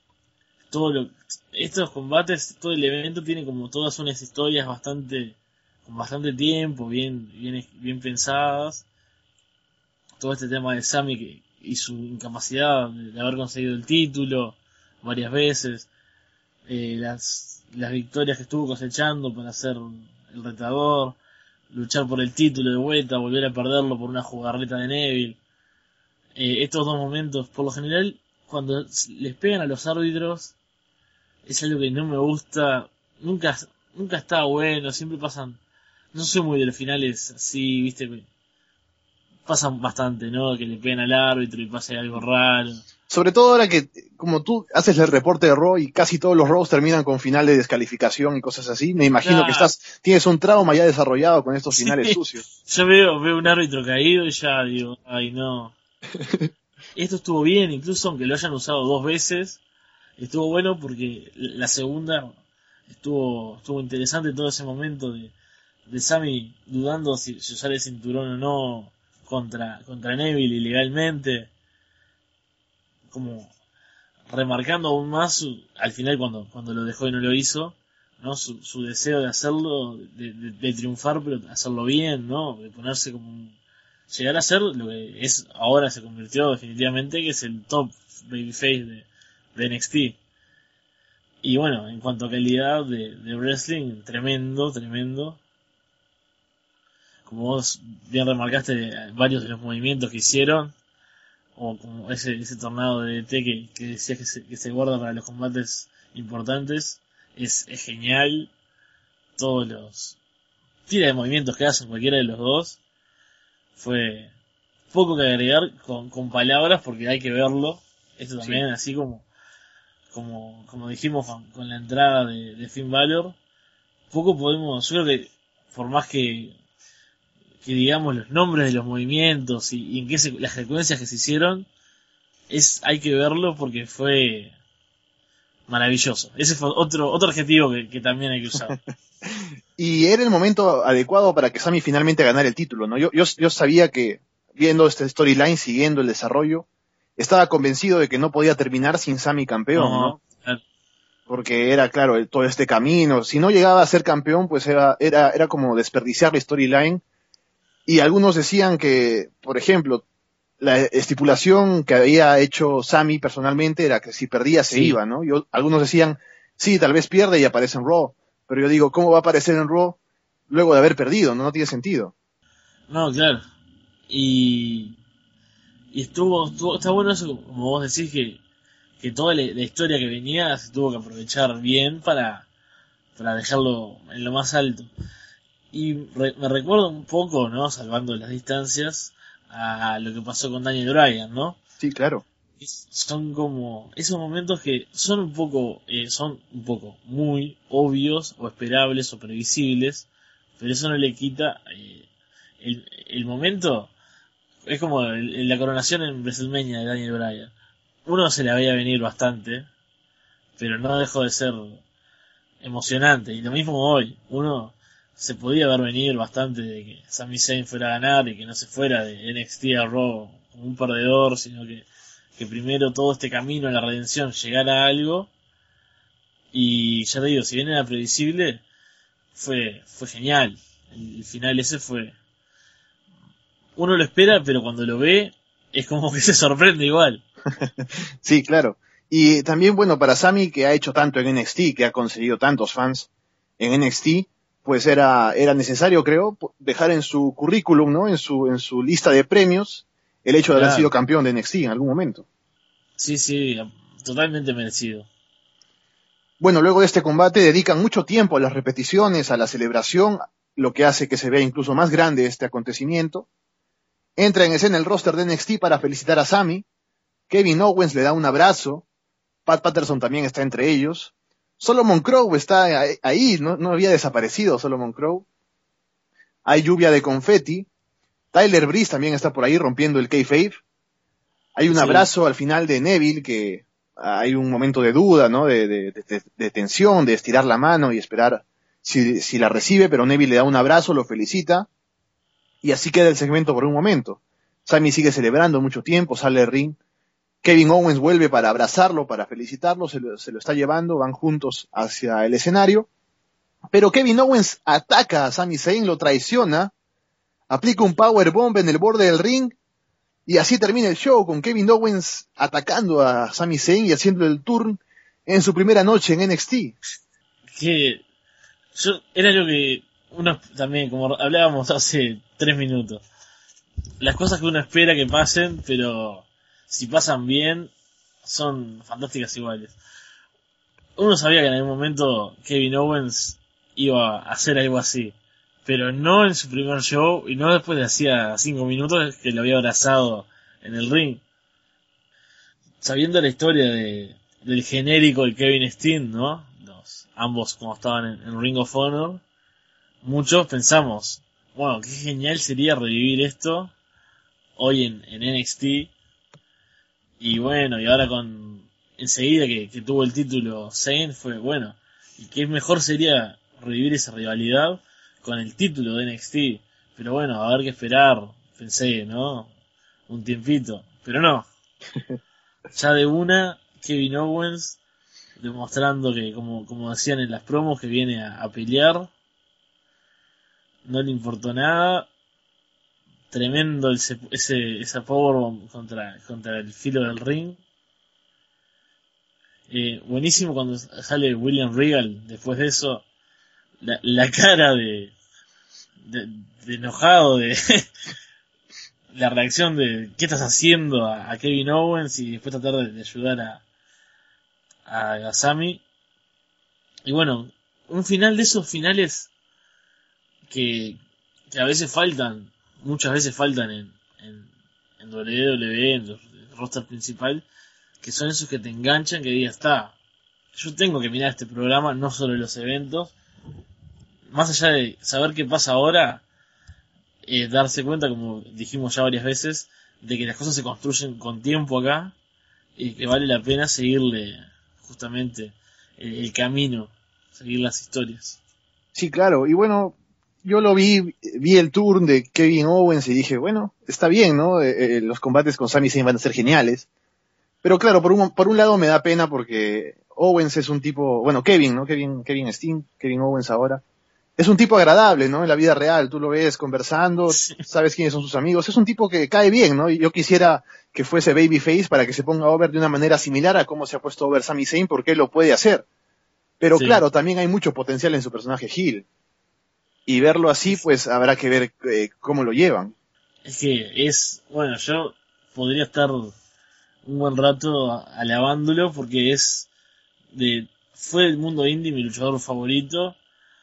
estos combates, todo el evento tiene como todas unas historias con bastante tiempo, bien pensadas. Todo este tema de Sami y su incapacidad de haber conseguido el título varias veces, las victorias que estuvo cosechando para ser el retador, luchar por el título de vuelta, volver a perderlo por una jugarreta de Neville. Estos dos momentos, por lo general, cuando les pegan a los árbitros, es algo que no me gusta, nunca está bueno, siempre pasan, no soy muy de los finales así, viste, pasan bastante, ¿no? Que le pegan al árbitro y pase algo raro. Sobre todo ahora que, como tú haces el reporte de Raw y casi todos los Raws terminan con final de descalificación y cosas así, me imagino que tienes un trauma ya desarrollado con estos finales sucios. Yo veo un árbitro caído y ya digo, ay no. Esto estuvo bien, incluso aunque lo hayan usado 2 veces, estuvo bueno porque la segunda estuvo interesante todo ese momento de Sami dudando si usar el cinturón o no contra Neville ilegalmente, como remarcando aún más al final cuando lo dejó y no lo hizo, ¿no? Su deseo de hacerlo, de triunfar, pero hacerlo bien, ¿no? De ponerse como llegar a ser lo que es ahora, se convirtió definitivamente, que es el top babyface de NXT. Y bueno, en cuanto a calidad de wrestling, tremendo. Como vos bien remarcaste, varios de los movimientos que hicieron, o como ese tornado de DT que decías que se guarda para los combates importantes, es genial. Todos los tira de movimientos que hacen cualquiera de los dos Fue poco que agregar con palabras porque hay que verlo. Esto también, Sí. así como dijimos con la entrada de Finn Balor, poco podemos, yo creo que por más que digamos los nombres de los movimientos y en qué las secuencias que se hicieron, hay que verlo porque fue maravilloso. Ese fue otro adjetivo que también hay que usar. Y era el momento adecuado para que Sami finalmente ganara el título, ¿no? Yo sabía que, viendo este storyline, siguiendo el desarrollo, estaba convencido de que no podía terminar sin Sami campeón, No, ¿no? Porque era, claro, todo este camino. Si no llegaba a ser campeón, pues era como desperdiciar la storyline. Y algunos decían que, por ejemplo, la estipulación que había hecho Sami personalmente era que si perdía se sí, iba, ¿no? Algunos decían, sí, tal vez pierde y aparece en Raw. Pero yo digo, ¿cómo va a aparecer en Raw luego de haber perdido? No tiene sentido. no, claro. Y, y está bueno eso, como vos decís, que toda la historia que venía se tuvo que aprovechar bien para dejarlo en lo más alto. Y me recuerda un poco, ¿no? Salvando las distancias, a lo que pasó con Daniel Bryan, ¿no? Sí, claro. Son como esos momentos que son un poco muy obvios o esperables o previsibles, pero eso no le quita el momento. Es como la coronación en WrestleMania de Daniel Bryan. Uno se la veía venir bastante, pero no dejó de ser emocionante. Y lo mismo hoy. Uno se podía ver venir bastante de que Sami Zayn fuera a ganar y que no se fuera de NXT a Raw como un perdedor, sino que primero todo este camino a la redención llegara a algo. Y ya te digo, si bien era previsible, fue genial. El final ese fue... Uno lo espera, pero cuando lo ve, es como que se sorprende igual. Sí, claro. Y también, bueno, para Sami, que ha hecho tanto en NXT, que ha conseguido tantos fans en NXT, pues era necesario, creo, dejar en su currículum, ¿no? En su lista de premios, el hecho de haber sido Claro. campeón de NXT en algún momento. Sí, sí, totalmente merecido. Bueno, luego de este combate dedican mucho tiempo a las repeticiones, a la celebración, lo que hace que se vea incluso más grande este acontecimiento. Entra en escena el roster de NXT para felicitar a Sami. Kevin Owens le da un abrazo. Pat Patterson también está entre ellos. Solomon Crowe está ahí, no había desaparecido Solomon Crowe. Hay lluvia de confeti. Tyler Breeze también está por ahí rompiendo el kayfabe. Hay un Sí, abrazo al final de Neville que hay un momento de duda, ¿no? De tensión, de estirar la mano y esperar si la recibe, pero Neville le da un abrazo, lo felicita y así queda el segmento por un momento. Sami sigue celebrando mucho tiempo, sale al ring. Kevin Owens vuelve para abrazarlo, para felicitarlo, se lo está llevando, van juntos hacia el escenario. Pero Kevin Owens ataca a Sami Zayn, lo traiciona, aplica un powerbomb en el borde del ring y así termina el show con Kevin Owens atacando a Sami Zayn y haciendo el turn en su primera noche en NXT. que era lo que uno también, como hablábamos hace 3 minutos, las cosas que uno espera que pasen, pero si pasan bien, son fantásticas iguales. Uno sabía que en algún momento Kevin Owens iba a hacer algo así, pero no en su primer show y no después de hacía 5 minutos que lo había abrazado en el ring. Sabiendo la historia del genérico de Kevin Steen, ¿no? Ambos como estaban en Ring of Honor, muchos pensamos, bueno, qué genial sería revivir esto hoy en NXT. Y bueno, y ahora enseguida que tuvo el título Zayn fue bueno. Y qué mejor sería revivir esa rivalidad con el título de NXT. Pero bueno, a ver qué esperar, pensé, ¿no? Un tiempito. Pero no, ya de una, Kevin Owens demostrando que, como decían en las promos, que viene a pelear. No le importó nada. Tremendo esa powerbomb contra el filo del ring. Buenísimo cuando sale William Regal después de eso. La cara de enojado, de la reacción de qué estás haciendo a Kevin Owens y después tratar de ayudar a Sami. Y bueno, un final de esos finales que a veces faltan. muchas veces faltan en WWE, en el roster principal, que son esos que te enganchan, que digas, está, yo tengo que mirar este programa, no solo los eventos, más allá de saber qué pasa ahora, darse cuenta, como dijimos ya varias veces, de que las cosas se construyen con tiempo acá, y que vale la pena seguirle justamente el camino, seguir las historias. Sí, claro, y bueno, yo lo vi el tour de Kevin Owens y dije, bueno, está bien, ¿no? Los combates con Sami Zayn van a ser geniales. Pero claro, por un lado me da pena porque Owens es un tipo, bueno, Kevin, ¿no? Kevin Steen, Kevin Owens ahora. Es un tipo agradable, ¿no? En la vida real, tú lo ves conversando, Sí. sabes quiénes son sus amigos. Es un tipo que cae bien, ¿no? Y yo quisiera que fuese babyface para que se ponga over de una manera similar a cómo se ha puesto over Sami Zayn, porque él lo puede hacer. Pero Sí. claro, también hay mucho potencial en su personaje heel. Y verlo así, pues habrá que ver cómo lo llevan. Es que bueno, yo podría estar un buen rato alabándolo porque fue del mundo indie mi luchador favorito.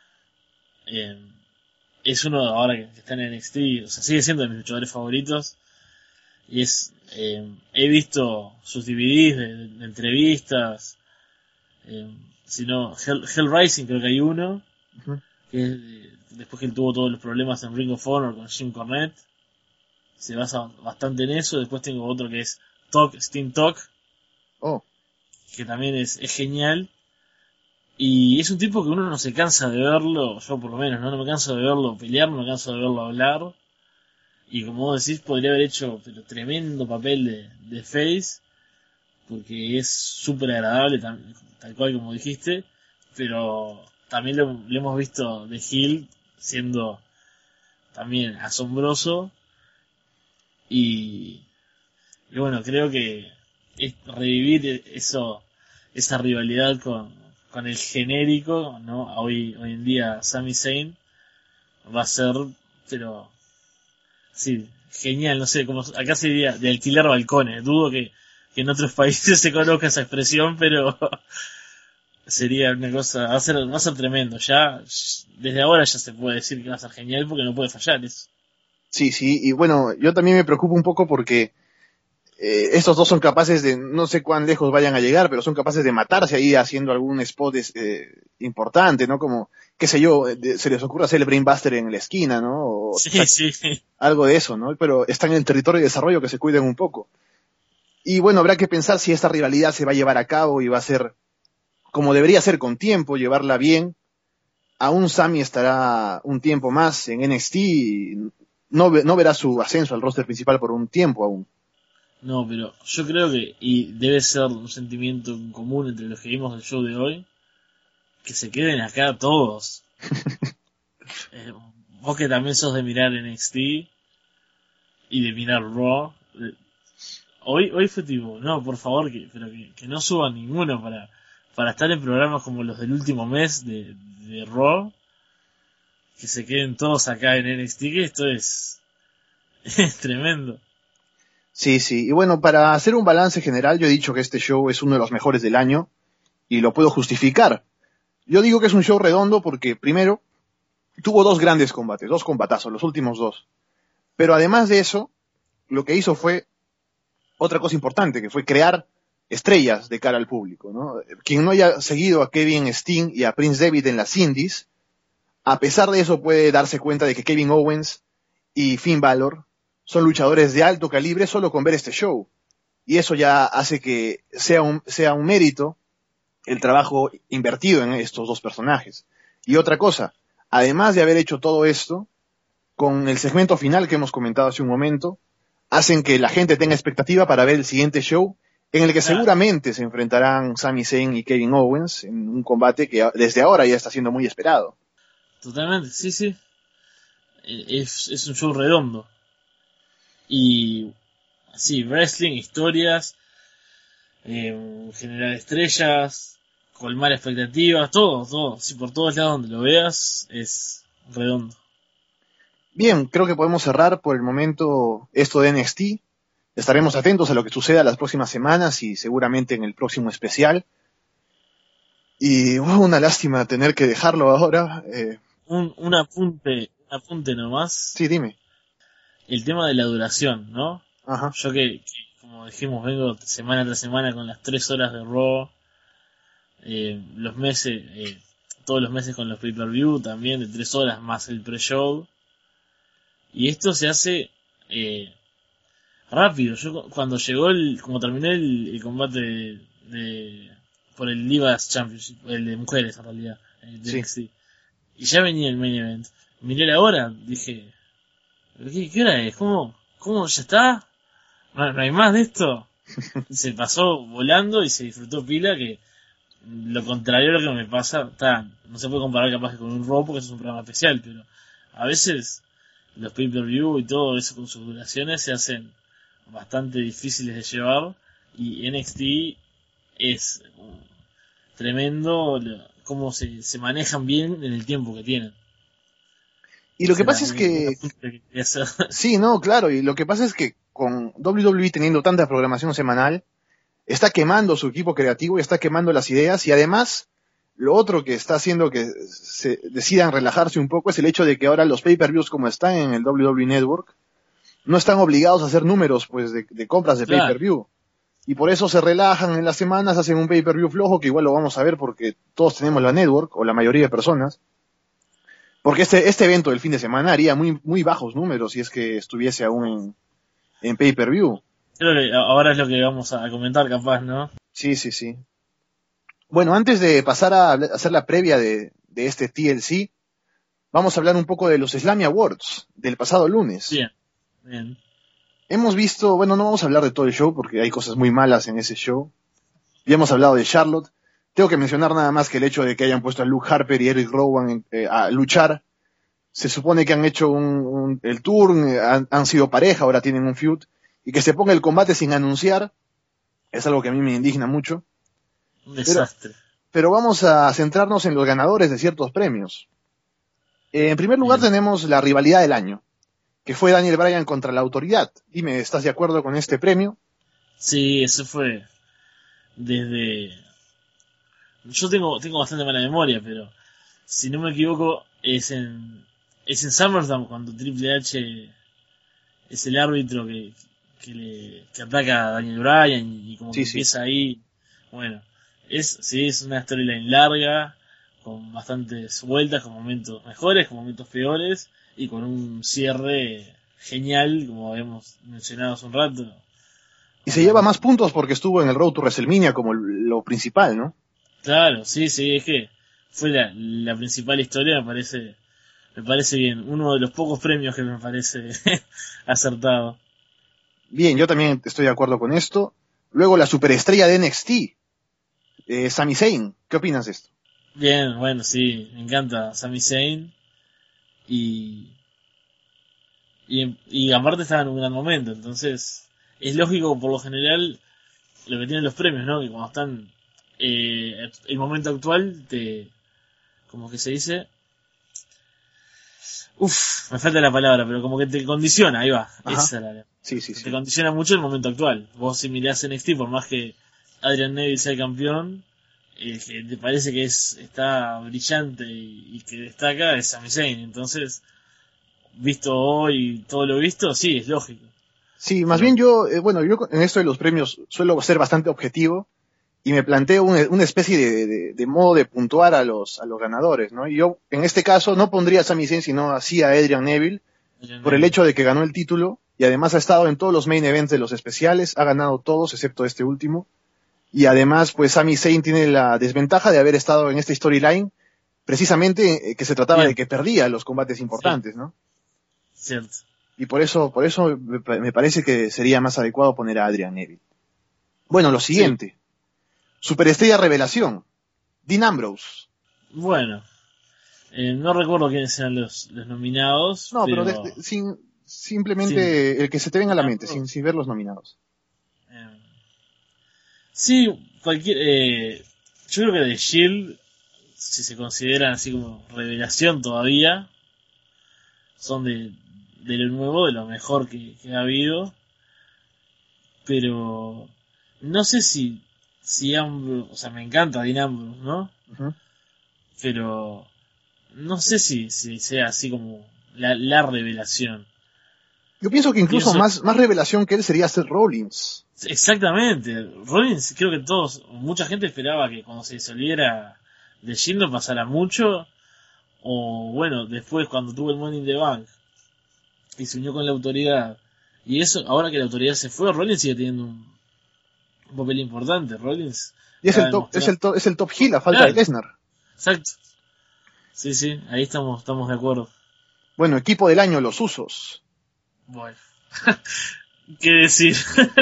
Es uno ahora que está en NXT, o sea, sigue siendo de mis luchadores favoritos. Y he visto sus DVDs de entrevistas, si no, Hell Rising creo que hay uno, Ujú. que es después que él tuvo todos los problemas en Ring of Honor con Jim Cornette, se basa bastante en eso. Después tengo otro que es Steam Talk, Oh, que también es genial. Y es un tipo que uno no se cansa de verlo, yo por lo menos, ¿no? No me canso de verlo pelear, no me canso de verlo hablar. Y como vos decís, podría haber hecho pero tremendo papel de face, porque es súper agradable, tal cual como dijiste, pero también lo hemos visto de heel siendo también asombroso. Y bueno, creo que es revivir esa rivalidad con el genérico, ¿no? Hoy en día Sami Zayn va a ser, pero sí, genial, no sé, como acá se diría de alquilar balcones. Dudo que en otros países se conozca esa expresión, pero sería una cosa, va a ser tremendo. Ya, desde ahora ya se puede decir que va a ser genial porque no puede fallar eso. sí, sí, y bueno, yo también me preocupo un poco porque estos dos son capaces de, no sé cuán lejos vayan a llegar, pero son capaces de matarse ahí haciendo algún spot importante, ¿no? Como, qué sé yo, se les ocurre hacer el Brainbuster en la esquina, ¿no? Sí, sí, Algo de eso, ¿no? Pero están en el territorio de desarrollo, que se cuiden un poco. Y bueno, habrá que pensar si esta rivalidad se va a llevar a cabo y va a ser como debería ser, con tiempo, llevarla bien. Aún Sami estará un tiempo más en NXT y no verá su ascenso al roster principal por un tiempo aún. no, pero yo creo que, y debe ser un sentimiento en común entre los que vimos del show de hoy, que se queden acá todos. Eh, Vos que también sos de mirar NXT y de mirar Raw, hoy fue tipo, no, por favor, pero que no suban ninguno para estar en programas como los del último mes de Raw, que se queden todos acá en NXT, que esto es tremendo. Sí, sí. Y bueno, para hacer un balance general, yo he dicho que este show es uno de los mejores del año y lo puedo justificar. Yo digo que es un show redondo porque, primero, tuvo dos grandes combates, dos combatazos, los últimos dos. Pero además de eso, lo que hizo fue otra cosa importante, que fue crear estrellas de cara al público, ¿no? Quien no haya seguido a Kevin Steen y a Prince Devitt en las indies, a pesar de eso puede darse cuenta de que Kevin Owens y Finn Balor son luchadores de alto calibre solo con ver este show. Y eso ya hace que sea un mérito el trabajo invertido en estos dos personajes. Y otra cosa, además de haber hecho todo esto, con el segmento final que hemos comentado hace un momento, hacen que la gente tenga expectativa para ver el siguiente show, en el que seguramente se enfrentarán Sami Zayn y Kevin Owens en un combate que desde ahora ya está siendo muy esperado. Totalmente, sí, sí. Es un show redondo. Y sí, wrestling, historias, generar estrellas, colmar expectativas, todo. Si por todos lados donde lo veas, es redondo. Bien, creo que podemos cerrar por el momento esto de NXT. Estaremos atentos a lo que suceda las próximas semanas y seguramente en el próximo especial. Y una lástima tener que dejarlo ahora. Un apunte nomás. Sí, dime. el tema de la duración, ¿no? Ajá. Yo que, como dijimos, vengo semana tras semana con las 3 horas de Raw, los meses, todos los meses con los pay-per-view también de 3 horas más el pre-show. Y esto se hace rápido. Yo cuando llegó como terminé el combate por el Divas Championship, el de mujeres en realidad, el de NXT, y ya venía el main event, miré la hora, dije, ¿qué hora es? ¿Cómo ya está? ¿No hay más de esto? Se pasó volando y se disfrutó pila, que lo contrario a lo que me pasa, no se puede comparar capaz que con un Raw porque eso es un programa especial, pero a veces los pay-per-view y todo eso con sus duraciones se hacen bastante difíciles de llevar, y NXT es tremendo cómo se manejan bien en el tiempo que tienen. Y lo que pasa es que... Sí, no, claro, y lo que pasa es que con WWE teniendo tanta programación semanal, está quemando su equipo creativo y está quemando las ideas, y además lo otro que está haciendo que se decidan relajarse un poco es el hecho de que ahora los pay-per-views, como están en el WWE Network, no están obligados a hacer números pues de compras de pay-per-view. Y por eso se relajan en las semanas, hacen un pay-per-view flojo, que igual lo vamos a ver porque todos tenemos la network, o la mayoría de personas. Porque este evento del fin de semana haría muy, muy bajos números si es que estuviese aún en pay-per-view. Creo que ahora es lo que vamos a comentar capaz, ¿no? Sí. Bueno, antes de pasar a hacer la previa de este TLC, vamos a hablar un poco de los Slammy Awards del pasado lunes. Bien. Hemos visto, bueno, no vamos a hablar de todo el show porque hay cosas muy malas en ese show. Ya hemos hablado de Charlotte. Tengo que mencionar nada más que el hecho de que hayan puesto a Luke Harper y Eric Rowan a luchar. Se supone que han hecho el tour, han sido pareja, ahora tienen un feud. Y que se ponga el combate sin anunciar es algo que a mí me indigna mucho. Un desastre. Pero vamos a centrarnos en los ganadores de ciertos premios. En primer lugar tenemos la rivalidad del año, que fue Daniel Bryan contra la Autoridad. Dime, ¿estás de acuerdo con este premio? Sí, eso fue desde... Yo tengo bastante mala memoria, pero si no me equivoco es en SummerSlam cuando Triple H es el árbitro que ataca a Daniel Bryan y como que empieza ahí. Bueno, es una storyline larga, con bastantes vueltas, con momentos mejores, con momentos peores, y con un cierre genial, como habíamos mencionado hace un rato. Y se lleva más puntos porque estuvo en el Road to WrestleMania como lo principal, ¿no? Claro, sí, es que fue la principal historia, me parece bien. Uno de los pocos premios que me parece acertado. Bien, yo también estoy de acuerdo con esto. Luego la superestrella de NXT, Sami Zayn. ¿Qué opinas de esto? Bien, bueno, sí, me encanta Sami Zayn. Y aparte estaba en un gran momento, entonces es lógico por lo general lo que tienen los premios, ¿no? Que cuando están el momento actual como que se dice, me falta la palabra, pero como que te condiciona, ahí va. Ajá. Esa era la... Sí. Te condiciona mucho el momento actual. Vos si mirás NXT, por más que Adrian Neville sea el campeón, el que te parece que está brillante y que destaca es Sami Zayn. Entonces, visto hoy todo lo visto, sí, es lógico. Sí, más bien yo en esto de los premios suelo ser bastante objetivo y me planteo una especie de modo de puntuar a los ganadores, ¿no? Y yo, en este caso, no pondría a Sami Zayn, sino así a Adrian Neville, por el hecho de que ganó el título y además ha estado en todos los main events de los especiales, ha ganado todos excepto este último. Y además, pues Sami Zayn tiene la desventaja de haber estado en esta storyline, precisamente que se trataba de que perdía los combates importantes, ¿no? Cierto. Y por eso me parece que sería más adecuado poner a Adrian Neville. Bueno, lo siguiente. Superestrella revelación. Dean Ambrose. Bueno, no recuerdo quiénes eran los nominados. No, pero simplemente el que se te venga a la mente, sin ver los nominados. Sí, yo creo que de Shield, si se consideran así como revelación todavía, son de lo nuevo, de lo mejor que ha habido. Pero no sé si Ambrose, o sea, me encanta Dean Ambrose, ¿no? Uh-huh. Pero no sé si sea así como la revelación. Yo pienso que incluso Pienso- más revelación que él sería Seth Rollins. Exactamente. Rollins, creo que mucha gente esperaba que cuando se disolviera de Shield no pasara mucho. O bueno, después cuando tuvo el Money in the Bank y se unió con la autoridad. Y eso, ahora que la autoridad se fue, Rollins sigue teniendo un papel importante. Rollins Y es está el top, demostrando. es el top heel a falta de Claro. Lesnar. Exacto. Sí, sí, ahí estamos de acuerdo. Bueno, equipo del año, los Usos. Bueno. ¿Qué decir?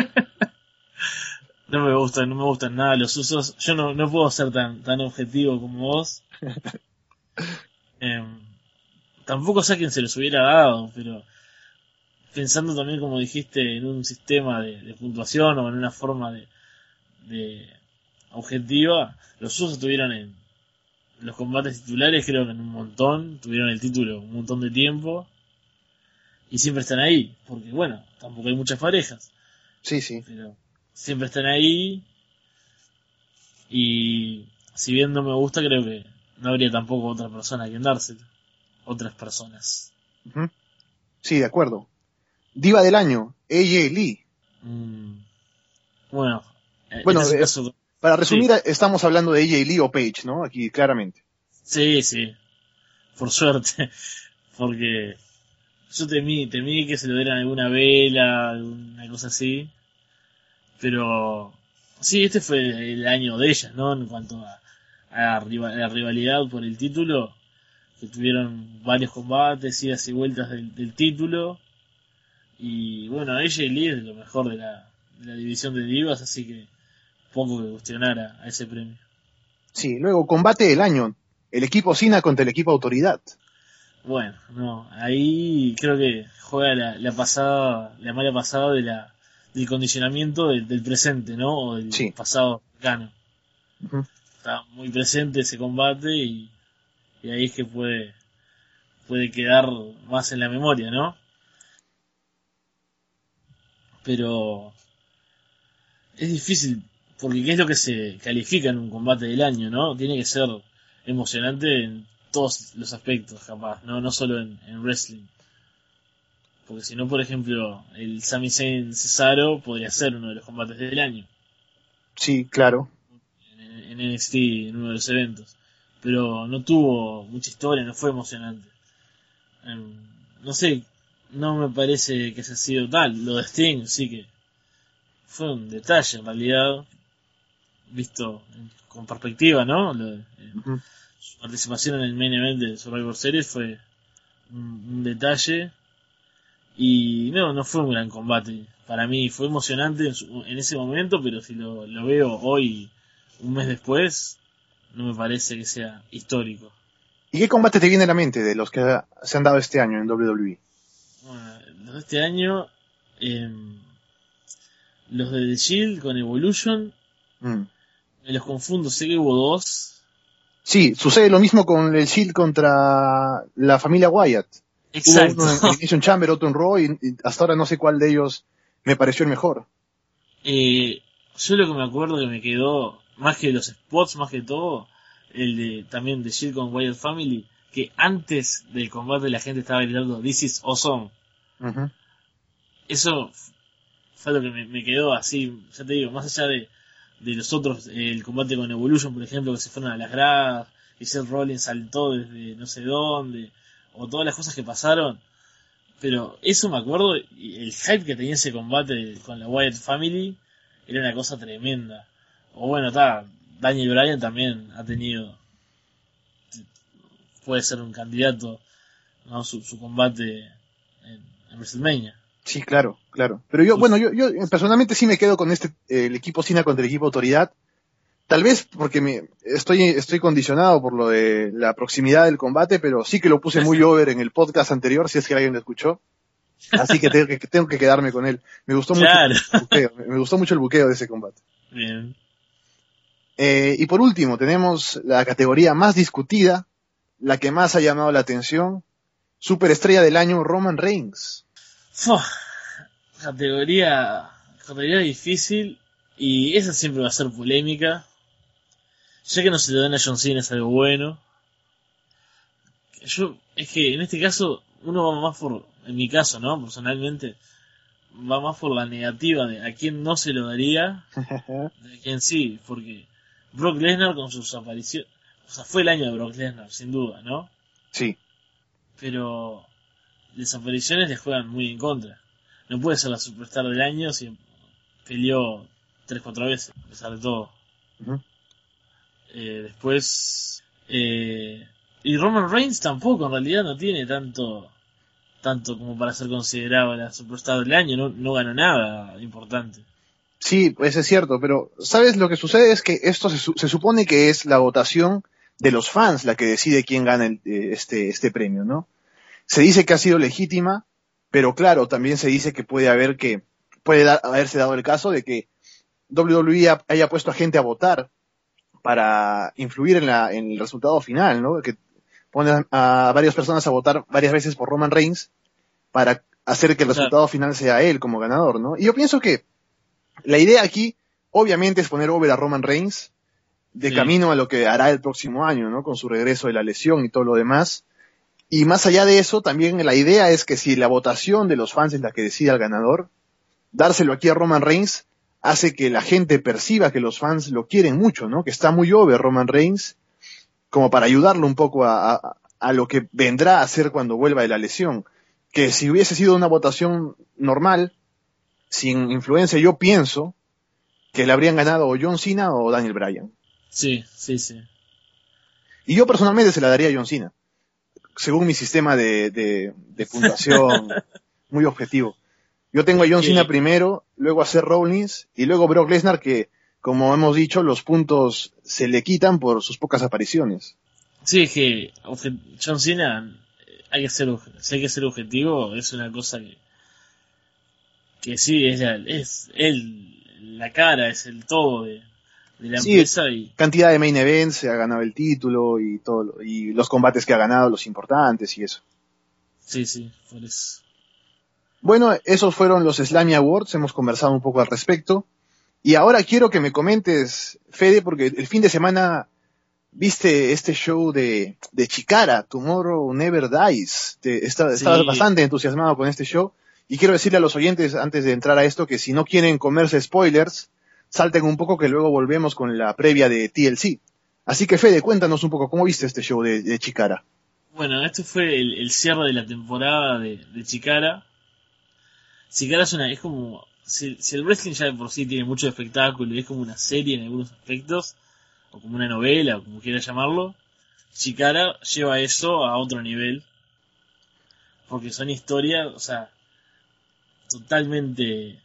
No me gustan nada los usos. Yo no puedo ser tan objetivo como vos. Tampoco sé a quién se los hubiera dado, pero pensando también, como dijiste, en un sistema de puntuación o en una forma de objetiva, los usos tuvieron en los combates titulares, creo que en un montón, tuvieron el título un montón de tiempo y siempre están ahí, porque bueno, tampoco hay muchas parejas, Sí, sí. pero siempre están ahí y si bien no me gusta, creo que no habría tampoco otra persona a quien dárselo, otras personas. Ujú. Sí, de acuerdo. Diva del año, AJ Lee. Bueno, Bueno, este es un caso. para resumir, Sí. estamos hablando de AJ Lee o Page, ¿no? Aquí, claramente. Sí, sí, por suerte, porque yo temí que se lo dieran alguna vela, alguna cosa así, pero sí, este fue el año de ellas, ¿no? En cuanto a la rivalidad por el título, que tuvieron varios combates, idas y vueltas del título, y bueno, AJ Lee es lo mejor de la división de divas, así que poco que cuestionar a ese premio. Sí, luego, combate del año. El equipo Cena contra el equipo Autoridad. Bueno, no, ahí creo que juega la mala pasada del condicionamiento del presente, ¿no? O del Sí. pasado cercano. Ujú. Está muy presente ese combate y ahí es que puede quedar más en la memoria, ¿no? Pero es difícil, porque ¿qué es lo que se califica en un combate del año, no? Tiene que ser emocionante en todos los aspectos, capaz, no solo en wrestling. Porque si no, por ejemplo, el Sami Zayn Cesaro podría ser uno de los combates del año Sí, claro. en NXT, en uno de los eventos. Pero no tuvo mucha historia, no fue emocionante. No sé, no me parece que haya sido tal. Lo de Sting sí que fue un detalle en realidad, visto con perspectiva, ¿no? Ujú. Su participación en el main event de Survivor Series fue un detalle. Y no fue un gran combate. Para mí fue emocionante en ese momento, pero si lo veo hoy, un mes después, no me parece que sea histórico. ¿Y qué combate te viene a la mente de los que se han dado este año en WWE? Bueno, los de este año, los de The Shield con Evolution, Mm. me los confundo, sé que hubo dos. Sí, sucede lo mismo con el Shield contra la familia Wyatt. Hubo Exacto. uno en Elimination Chamber, otro en Raw, y hasta ahora no sé cuál de ellos me pareció el mejor. Yo lo que me acuerdo que me quedó, más que los spots, más que todo, el de también de Shield con Wyatt Family, que antes del combate la gente estaba gritando "This is awesome". Ujú. Eso fue lo que me quedó así, ya te digo, más allá de los otros, el combate con Evolution, por ejemplo, que se fueron a las gradas, y Seth Rollins saltó desde no sé dónde, o todas las cosas que pasaron, pero eso me acuerdo, y el hype que tenía ese combate con la Wyatt Family era una cosa tremenda. O bueno, Daniel Bryan también ha tenido, puede ser un candidato, ¿no? Su combate en WrestleMania. Sí, claro, claro. Pero yo, bueno, yo personalmente sí me quedo con el equipo Cena contra el equipo Autoridad. Tal vez porque estoy condicionado por lo de la proximidad del combate, pero sí que lo puse muy over en el podcast anterior, si es que alguien lo escuchó. Así que tengo que quedarme con él. Me gustó Claro. mucho el buqueo, me gustó mucho el buqueo de ese combate. Bien. Y por último, tenemos la categoría más discutida, la que más ha llamado la atención, superestrella del año, Roman Reigns. Fua, categoría difícil, y esa siempre va a ser polémica. Ya que no se le dan a John Cena es algo bueno. Es que en este caso uno va más en mi caso, ¿no? Personalmente, va más por la negativa de a quién no se lo daría, de quién sí, porque Brock Lesnar con sus apariciones, o sea, fue el año de Brock Lesnar, sin duda, ¿no? Sí. Pero las apariciones le juegan muy en contra. No puede ser la superstar del año si peleó 3-4 veces, a pesar de todo. Uh-huh. Después... y Roman Reigns tampoco, en realidad no tiene tanto como para ser considerado la superstar del año, no ganó nada importante. Sí, pues es cierto, pero ¿sabes? Lo que sucede es que esto se supone que es la votación de los fans la que decide quién gana este premio, ¿no? Se dice que ha sido legítima, pero claro, también se dice que puede haberse dado el caso de que WWE haya puesto a gente a votar para influir en el resultado final, ¿no? Que pone a varias personas a votar varias veces por Roman Reigns para hacer que el resultado final sea él como ganador, ¿no? Y yo pienso que la idea aquí, obviamente, es poner over a Roman Reigns de camino a lo que hará el próximo año, ¿no? Con su regreso de la lesión y todo lo demás. Y más allá de eso, también la idea es que si la votación de los fans es la que decide al ganador, dárselo aquí a Roman Reigns hace que la gente perciba que los fans lo quieren mucho, ¿no? Que está muy over Roman Reigns, como para ayudarlo un poco a lo que vendrá a ser cuando vuelva de la lesión. Que si hubiese sido una votación normal, sin influencia, yo pienso que le habrían ganado o John Cena o Daniel Bryan. Sí. Y yo personalmente se la daría a John Cena, según mi sistema de puntuación muy objetivo. Yo tengo a John Cena primero, luego a Seth Rollins y luego Brock Lesnar, que, como hemos dicho, los puntos se le quitan por sus pocas apariciones. Sí, es que John Cena, si hay que ser objetivo, es una cosa que sí, es la cara, es el todo de la empresa. Y cantidad de main events, se ha ganado el título y todo, y los combates que ha ganado, los importantes y eso. Sí, por eso. Bueno, esos fueron los Slammy Awards, hemos conversado un poco al respecto. Y ahora quiero que me comentes, Fede, porque el fin de semana viste este show de Chikara, Tomorrow Never Dies. Estabas bastante entusiasmado con este show. Y quiero decirle a los oyentes, antes de entrar a esto, que si no quieren comerse spoilers, salten un poco que luego volvemos con la previa de TLC. Así que, Fede, cuéntanos un poco, ¿cómo viste este show de Chikara? Bueno, esto fue el cierre de la temporada de Chikara. Chikara es como... Si el wrestling ya de por sí tiene mucho espectáculo y es como una serie en algunos aspectos, o como una novela, o como quieras llamarlo, Chikara lleva eso a otro nivel. Porque son historias, o sea, totalmente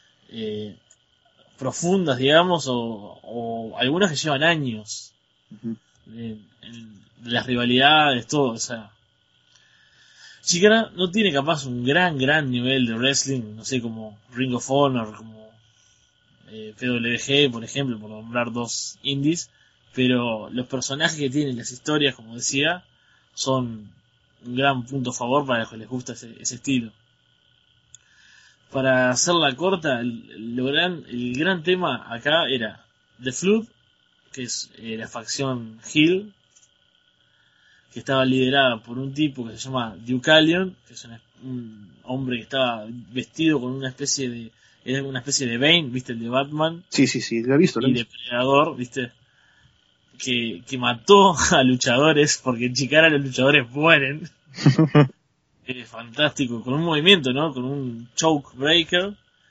profundas, digamos, o algunas que llevan años. Uh-huh. De las rivalidades, todo, o sea... Chikara no tiene capaz un gran nivel de wrestling, no sé, como Ring of Honor, como PWG, por ejemplo, por nombrar dos indies, pero los personajes que tienen, las historias, como decía, son un gran punto a favor para los que les gusta ese estilo. Para hacerla corta, el gran tema acá era The Flood, que es la facción Heel, que estaba liderada por un tipo que se llama Deucalion, que es un hombre que estaba vestido con una especie de Bane, ¿viste? El de Batman. Sí, lo he visto. Y depredador, ¿viste? Que mató a luchadores, porque en Chikara los luchadores mueren. Es fantástico, con un movimiento, ¿no? Con un choke breaker.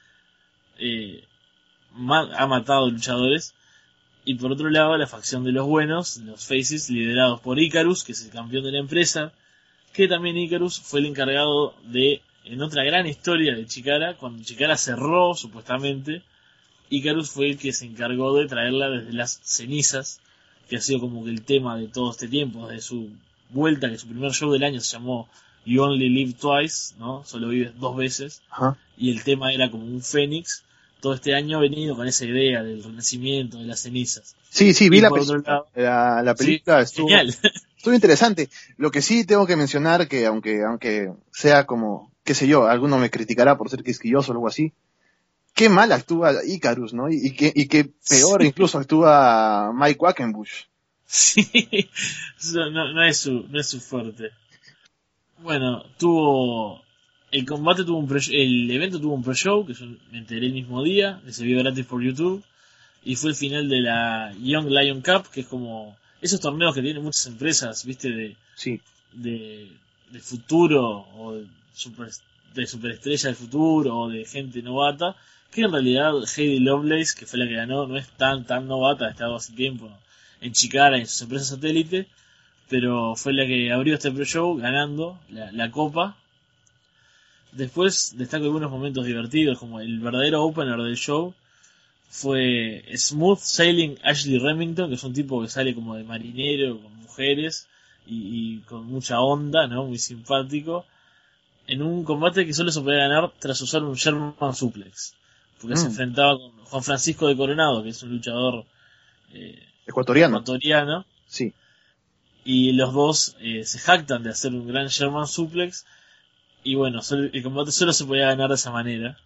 Ha matado luchadores. Y por otro lado, la facción de los buenos, los Faces, liderados por Icarus, que es el campeón de la empresa, que también Icarus fue el encargado de, en otra gran historia de Chikara, cuando Chikara cerró, supuestamente, Icarus fue el que se encargó de traerla desde las cenizas, que ha sido como que el tema de todo este tiempo, desde su vuelta, que su primer show del año se llamó You Only Live Twice, ¿no? Solo vives 2 veces, Ajá. Y el tema era como un fénix. Todo este año ha venido con esa idea del renacimiento, de las cenizas. Sí, vi la película, sí, genial. Estuvo interesante. Lo que sí tengo que mencionar, que aunque sea como, qué sé yo, alguno me criticará por ser quisquilloso o algo así, qué mal actúa Icarus, ¿no? Y qué peor incluso actúa Mike Quackenbush. Sí, no es su fuerte. Bueno, tuvo el evento tuvo un pre-show, que yo me enteré el mismo día, que se vio gratis por YouTube, y fue el final de la Young Lion Cup, que es como esos torneos que tienen muchas empresas, viste, Sí. de futuro, o de superestrella del futuro, o de gente novata, que en realidad Heidi Lovelace, que fue la que ganó, no es tan novata, ha estado hace tiempo en Chikara y en sus empresas satélite, pero fue la que abrió este pre-show ganando la copa. Después destaco algunos momentos divertidos, como el verdadero opener del show fue Smooth Sailing Ashley Remington, que es un tipo que sale como de marinero con mujeres y con mucha onda, ¿no? Muy simpático, en un combate que solo se podía ganar tras usar un German Suplex, porque se enfrentaba con Juan Francisco de Coronado, que es un luchador ecuatoriano, sí. Y los dos se jactan de hacer un gran German Suplex. Y bueno, el combate solo se podía ganar de esa manera.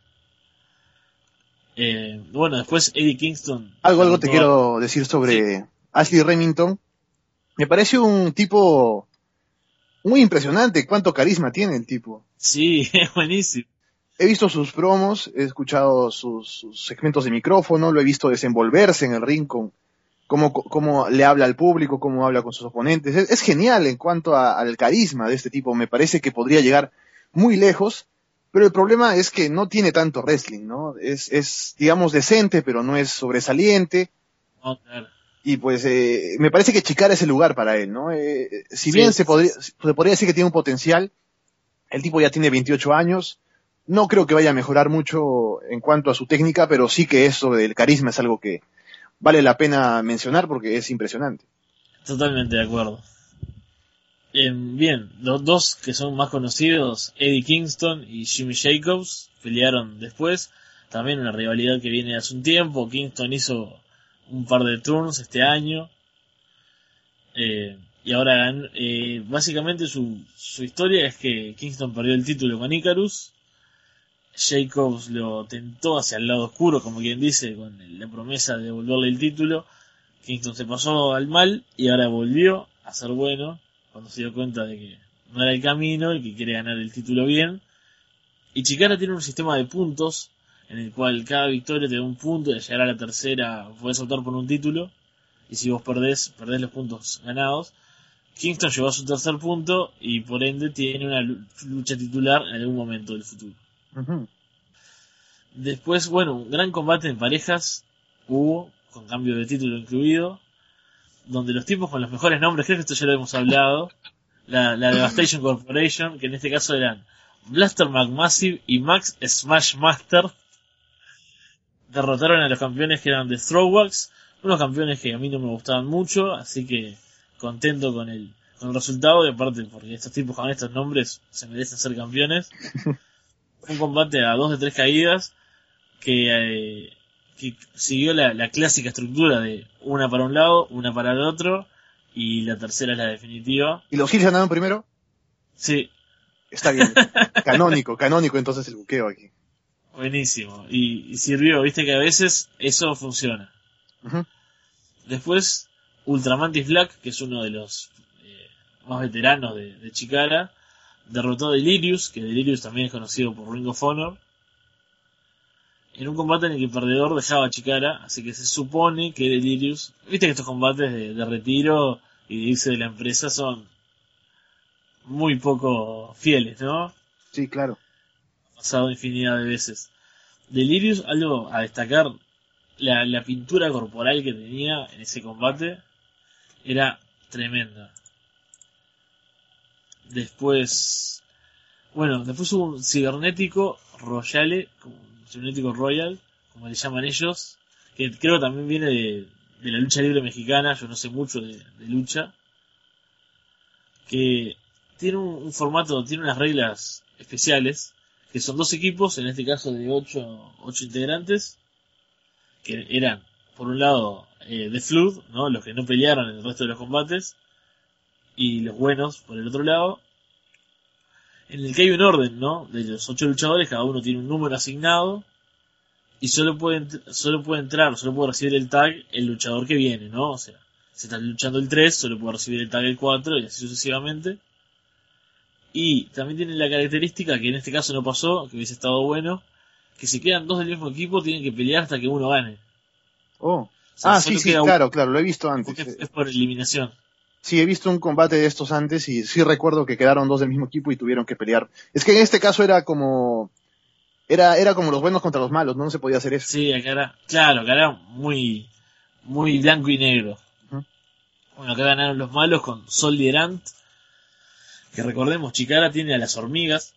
Bueno, después Eddie Kingston. Algo te quiero decir sobre Ashley Remington. Me parece un tipo muy impresionante. Cuánto carisma tiene el tipo. Sí, es buenísimo. He visto sus promos, he escuchado sus segmentos de micrófono, lo he visto desenvolverse en el ring con cómo le habla al público, cómo habla con sus oponentes. Es genial en cuanto al carisma de este tipo. Me parece que podría llegar muy lejos, pero el problema es que no tiene tanto wrestling, ¿no? Es digamos, decente, pero no es sobresaliente. Oh, claro. Y pues me parece que Chikara es el lugar para él, ¿no? Si bien se podría decir que tiene un potencial, el tipo ya tiene 28 años, no creo que vaya a mejorar mucho en cuanto a su técnica, pero sí que eso del carisma es algo que vale la pena mencionar porque es impresionante. Totalmente de acuerdo. Bien, los dos que son más conocidos, Eddie Kingston y Jimmy Jacobs, pelearon después. También una rivalidad que viene de hace un tiempo. Kingston hizo un par de turns este año. Y ahora básicamente su historia es que Kingston perdió el título con Icarus. Jacobs lo tentó hacia el lado oscuro, como quien dice, con la promesa de devolverle el título. Kingston se pasó al mal y ahora volvió a ser bueno cuando se dio cuenta de que no era el camino y que quiere ganar el título bien. Y Chikara tiene un sistema de puntos en el cual cada victoria te da un punto y al llegar a la tercera puedes optar por un título, y si vos perdés los puntos ganados. Kingston llegó a su tercer punto y por ende tiene una lucha titular en algún momento del futuro. Uh-huh. Después, bueno, un gran combate en parejas hubo, con cambio de título incluido, donde los tipos con los mejores nombres, creo que esto ya lo hemos hablado, la Devastation Corporation, que en este caso eran Blaster McMassive y Max Smashmaster, derrotaron a los campeones que eran The Throwbacks, unos campeones que a mí no me gustaban mucho, así que contento con el resultado, y aparte porque estos tipos con estos nombres se merecen ser campeones. Un combate a 2 de 3 caídas que siguió la clásica estructura de una para un lado, una para el otro, y la tercera es la definitiva. ¿Y los Hills ganaron primero? Sí. Está bien. Canónico entonces el buqueo aquí. Buenísimo. Y sirvió, viste que a veces eso funciona. Uh-huh. Después, Ultramantis Black, que es uno de los más veteranos de Chikara, derrotó a Delirious, que Delirious también es conocido por Ring of Honor, en un combate en el que el perdedor dejaba a Chikara, así que se supone que Delirious, viste que estos combates de retiro y de irse de la empresa son muy poco fieles, ¿no? Sí, claro. Ha pasado infinidad de veces. Delirious, algo a destacar, la pintura corporal que tenía en ese combate era tremenda. Después hubo un cibernético Royal, como le llaman ellos, que creo que también viene de la lucha libre mexicana, yo no sé mucho de lucha, que tiene un formato, tiene unas reglas especiales, que son 2 equipos, en este caso de 8 integrantes, que eran, por un lado, The Flood, ¿no? Los que no pelearon en el resto de los combates, y los buenos por el otro lado, en el que hay un orden, ¿no? De los 8 luchadores, cada uno tiene un número asignado, y solo puede recibir el tag el luchador que viene, ¿no? O sea, si está luchando el 3, solo puede recibir el tag el 4, y así sucesivamente. Y también tiene la característica que en este caso no pasó, que hubiese estado bueno, que si quedan dos del mismo equipo tienen que pelear hasta que uno gane. Oh. O sea, Sí, solo queda claro, lo he visto uno, antes. porque es por eliminación. Sí, he visto un combate de estos antes y sí recuerdo que quedaron dos del mismo equipo y tuvieron que pelear. Es que en este caso era como los buenos contra los malos, no se podía hacer eso. Sí, acá era, claro, acá era muy, muy blanco y negro. Ujú. Bueno, acá ganaron los malos con Soldier Ant, que recordemos, Chikara tiene a las hormigas,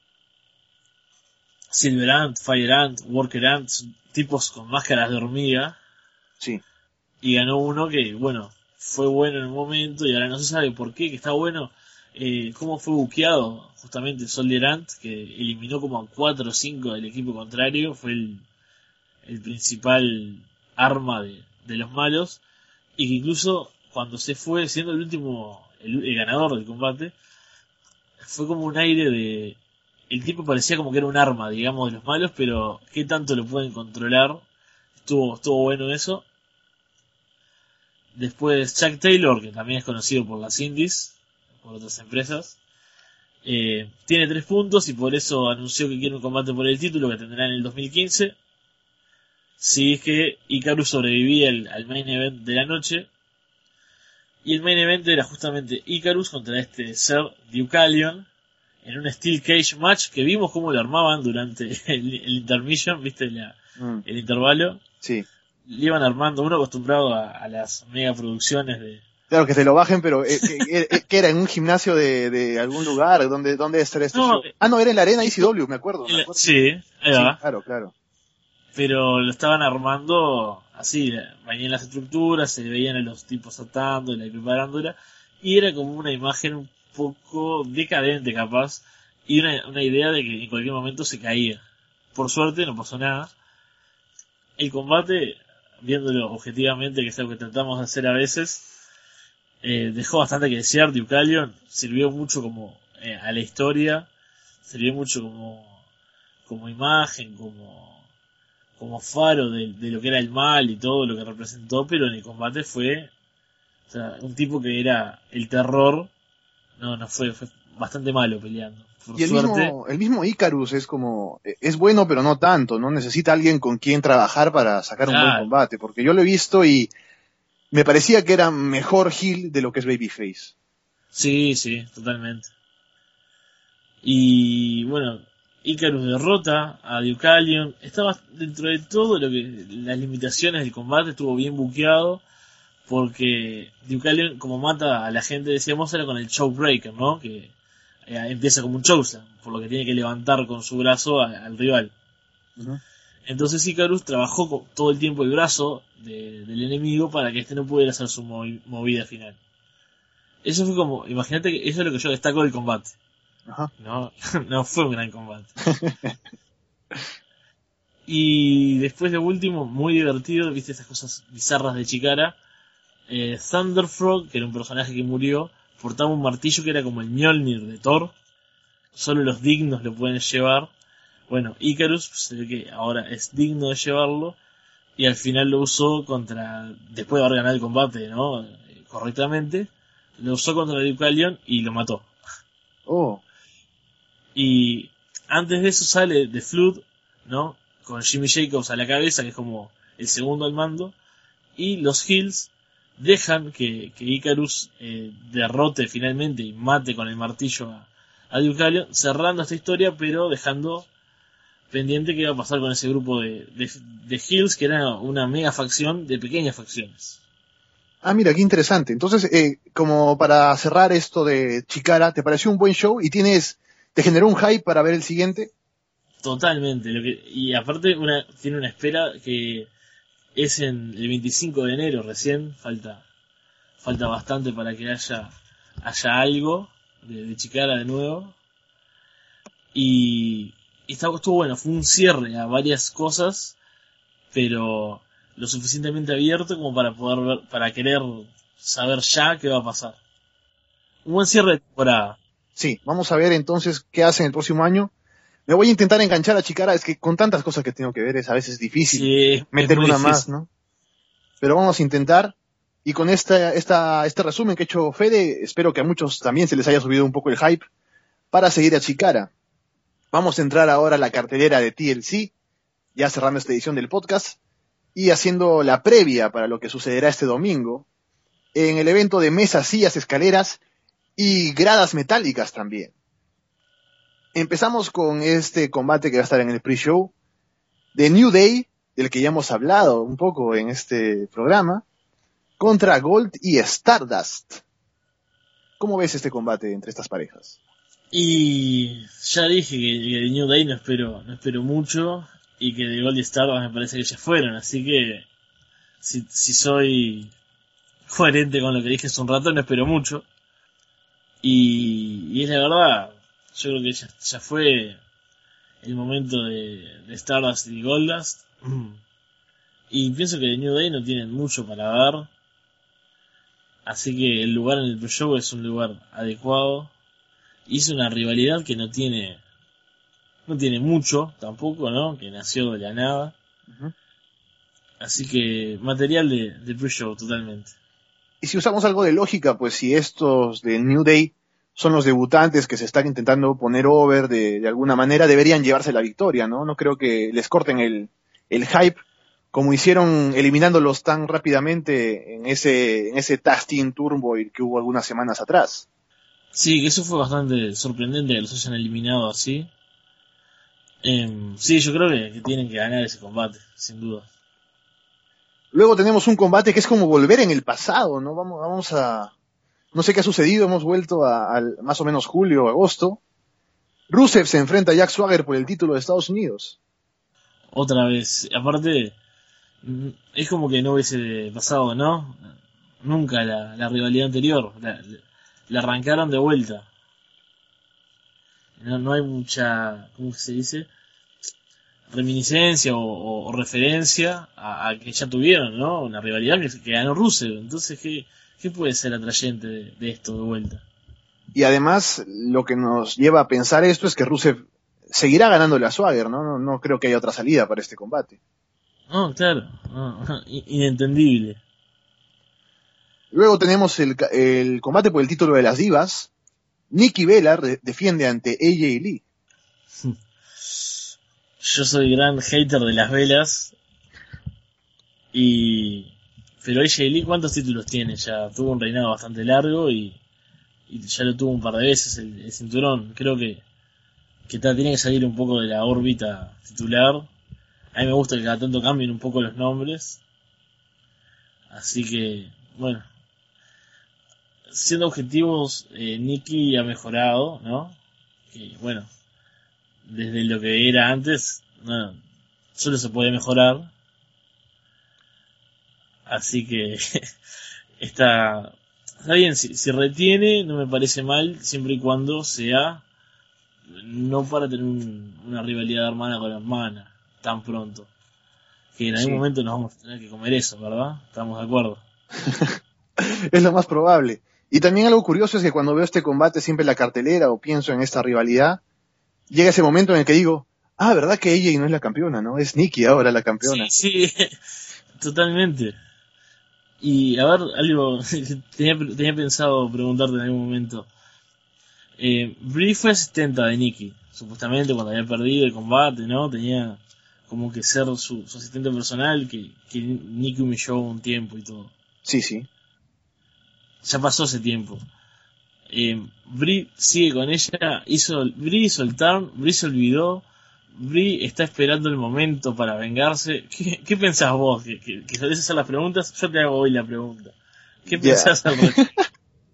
Silver Ant, Fire Ant, Worker Ant, tipos con máscaras de hormiga, Sí. y ganó uno que, bueno, fue bueno en un momento y ahora no se sabe por qué, que está bueno. Cómo fue buqueado justamente Soldier Ant, que eliminó como a 4 o 5 del equipo contrario, fue el principal arma de los malos, y que incluso cuando se fue siendo el último, el ganador del combate, fue como un aire de... El tipo parecía como que era un arma, digamos, de los malos, pero ¿qué tanto lo pueden controlar? Estuvo bueno eso. Después Chuck Taylor, que también es conocido por las indies, por otras empresas, tiene 3 puntos y por eso anunció que quiere un combate por el título que tendrá en el 2015. Si es que Icarus sobrevivía al main event de la noche. Y el main event era justamente Icarus contra este ser Deucalion en un Steel Cage match que vimos cómo lo armaban durante el intermission, ¿viste? El intervalo. Sí. Le iban armando, uno acostumbrado a las mega producciones de... Claro, que se lo bajen, pero que era en un gimnasio de algún lugar, ¿dónde estará este show? No, era en la arena ICW, me acuerdo. Sí, ahí va. Sí, claro. Pero lo estaban armando así, venían las estructuras, se veían a los tipos atándola y preparándola, y era como una imagen un poco decadente capaz, y una idea de que en cualquier momento se caía. Por suerte no pasó nada. El combate, viéndolo objetivamente, que es algo que tratamos de hacer a veces, dejó bastante que desear. Deucalion sirvió mucho como a la historia, sirvió mucho como imagen, como faro de lo que era el mal y todo lo que representó, pero en el combate fue, o sea, un tipo que era el terror, no fue bastante malo peleando. Por Y suerte, el mismo Icarus es bueno, pero no tanto, ¿no? Necesita alguien con quien trabajar para sacar un buen Claro. combate, porque yo lo he visto y me parecía que era mejor heel de lo que es Babyface. sí, totalmente. Y bueno, Icarus derrota a Deucalion. Estaba dentro de todo las limitaciones del combate, estuvo bien buqueado, porque Deucalion, como mata a la gente, decíamos, era con el chokebreaker, ¿no? Que empieza como un chokeslam, por lo que tiene que levantar con su brazo al rival. Uh-huh. Entonces Icarus trabajó todo el tiempo el brazo del enemigo para que este no pudiera hacer su movida final. Eso fue como, imagínate que eso es lo que yo destaco del combate. Ajá. No fue un gran combate. Y después de último, muy divertido, viste esas cosas bizarras de Chikara. Thunderfrog, que era un personaje que murió, portaba un martillo que era como el Mjolnir de Thor. Solo los dignos lo pueden llevar. Bueno, Icarus se ve que ahora es digno de llevarlo. Y al final lo usó después de haber ganado el combate, ¿no? Correctamente. Lo usó contra Deucalion y lo mató. Oh. Y antes de eso sale The Flood, ¿no? Con Jimmy Jacobs a la cabeza, que es como el segundo al mando. Y los Heels dejan que Icarus derrote finalmente y mate con el martillo a Deucalion, cerrando esta historia, pero dejando pendiente qué iba a pasar con ese grupo de Heels, que era una mega facción de pequeñas facciones. Ah, mira, qué interesante. Entonces, como para cerrar esto de Chikara, ¿te pareció un buen show y te generó un hype para ver el siguiente? Totalmente. Y aparte tiene una espera que es en el 25 de enero recién. Falta bastante para que haya algo de Chikara de nuevo. Y estuvo bueno. Fue un cierre a varias cosas, pero lo suficientemente abierto como para poder ver, para querer saber ya qué va a pasar. Un buen cierre de temporada. Sí, vamos a ver entonces qué hacen el próximo año. Me voy a intentar enganchar a Chikara, es que con tantas cosas que tengo que ver es a veces difícil Sí, meter es muy una difícil. más, ¿no? Pero vamos a intentar. Y con este resumen que ha hecho Fede, espero que a muchos también se les haya subido un poco el hype para seguir a Chikara. Vamos a entrar ahora a la cartelera de TLC, ya cerrando esta edición del podcast, y haciendo la previa para lo que sucederá este domingo, en el evento de mesas, sillas, escaleras y gradas metálicas también. Empezamos con este combate que va a estar en el pre-show de New Day, del que ya hemos hablado un poco en este programa, contra Gold y Stardust. ¿Cómo ves este combate entre estas parejas? Y ya dije que de New Day no espero mucho, y que de Gold y Stardust me parece que ya fueron, así que si soy coherente con lo que dije hace un rato, no espero mucho. Y es la verdad, yo creo que ya fue el momento de Stardust y Goldust. Y pienso que de New Day no tienen mucho para dar, así que el lugar en el pre-show es un lugar adecuado. Y es una rivalidad que no tiene mucho tampoco, ¿no? Que nació de la nada. Uh-huh. Así que material de pre-show totalmente. Y si usamos algo de lógica, pues si estos de New Day son los debutantes que se están intentando poner over de alguna manera, deberían llevarse la victoria, ¿no? No creo que les corten el hype como hicieron eliminándolos tan rápidamente en ese Tag Team Turmoil que hubo algunas semanas atrás. Sí, que eso fue bastante sorprendente que los hayan eliminado así. Sí, yo creo que tienen que ganar ese combate, sin duda. Luego tenemos un combate que es como volver en el pasado, ¿no? Vamos a... No sé qué ha sucedido, hemos vuelto al más o menos julio o agosto. Rusev se enfrenta a Jack Swagger por el título de Estados Unidos. Otra vez, aparte, es como que no hubiese pasado, ¿no? Nunca la rivalidad anterior, la arrancaron de vuelta. No hay mucha, ¿cómo se dice? Reminiscencia o referencia a que ya tuvieron, ¿no? Una rivalidad que ganó Rusev. Entonces, ¿qué puede ser atrayente de esto de vuelta? Y además, lo que nos lleva a pensar esto es que Rusev seguirá ganándole a Swagger, ¿no? No creo que haya otra salida para este combate. No, claro. Inentendible. Luego tenemos el combate por el título de las divas. Nikki Bella defiende ante AJ Lee. Yo soy gran hater de las velas. Pero AJ Lee, ¿cuántos títulos tiene? Ya tuvo un reinado bastante largo y ya lo tuvo un par de veces el cinturón. Creo que tiene que salir un poco de la órbita titular. A mí me gusta que cada tanto cambien un poco los nombres. Así que, bueno. Siendo objetivos, Nikki ha mejorado, ¿no? Que, bueno, desde lo que era antes, no, solo se puede mejorar. Así que está bien, si retiene, no me parece mal, siempre y cuando sea no para tener una rivalidad hermana con hermana tan pronto. Que en algún momento nos vamos a tener que comer eso, ¿verdad? ¿Estamos de acuerdo? Es lo más probable. Y también algo curioso es que cuando veo este combate siempre en la cartelera o pienso en esta rivalidad, llega ese momento en el que digo, ¿verdad que ella no es la campeona, no? Es Nikki ahora la campeona. Sí, totalmente. Y a ver, algo tenía pensado preguntarte en algún momento. Brie fue asistenta de Nikki, supuestamente cuando había perdido el combate, ¿no? Tenía como que ser su asistente personal, que Nikki humilló un tiempo y todo. Sí. Ya pasó ese tiempo. Brie sigue con ella. Brie hizo el turn. Brie se olvidó. Brie está esperando el momento para vengarse. ¿Qué pensás vos? ¿Que solés hacer las preguntas? Yo te hago hoy la pregunta. ¿Qué pensás al respecto?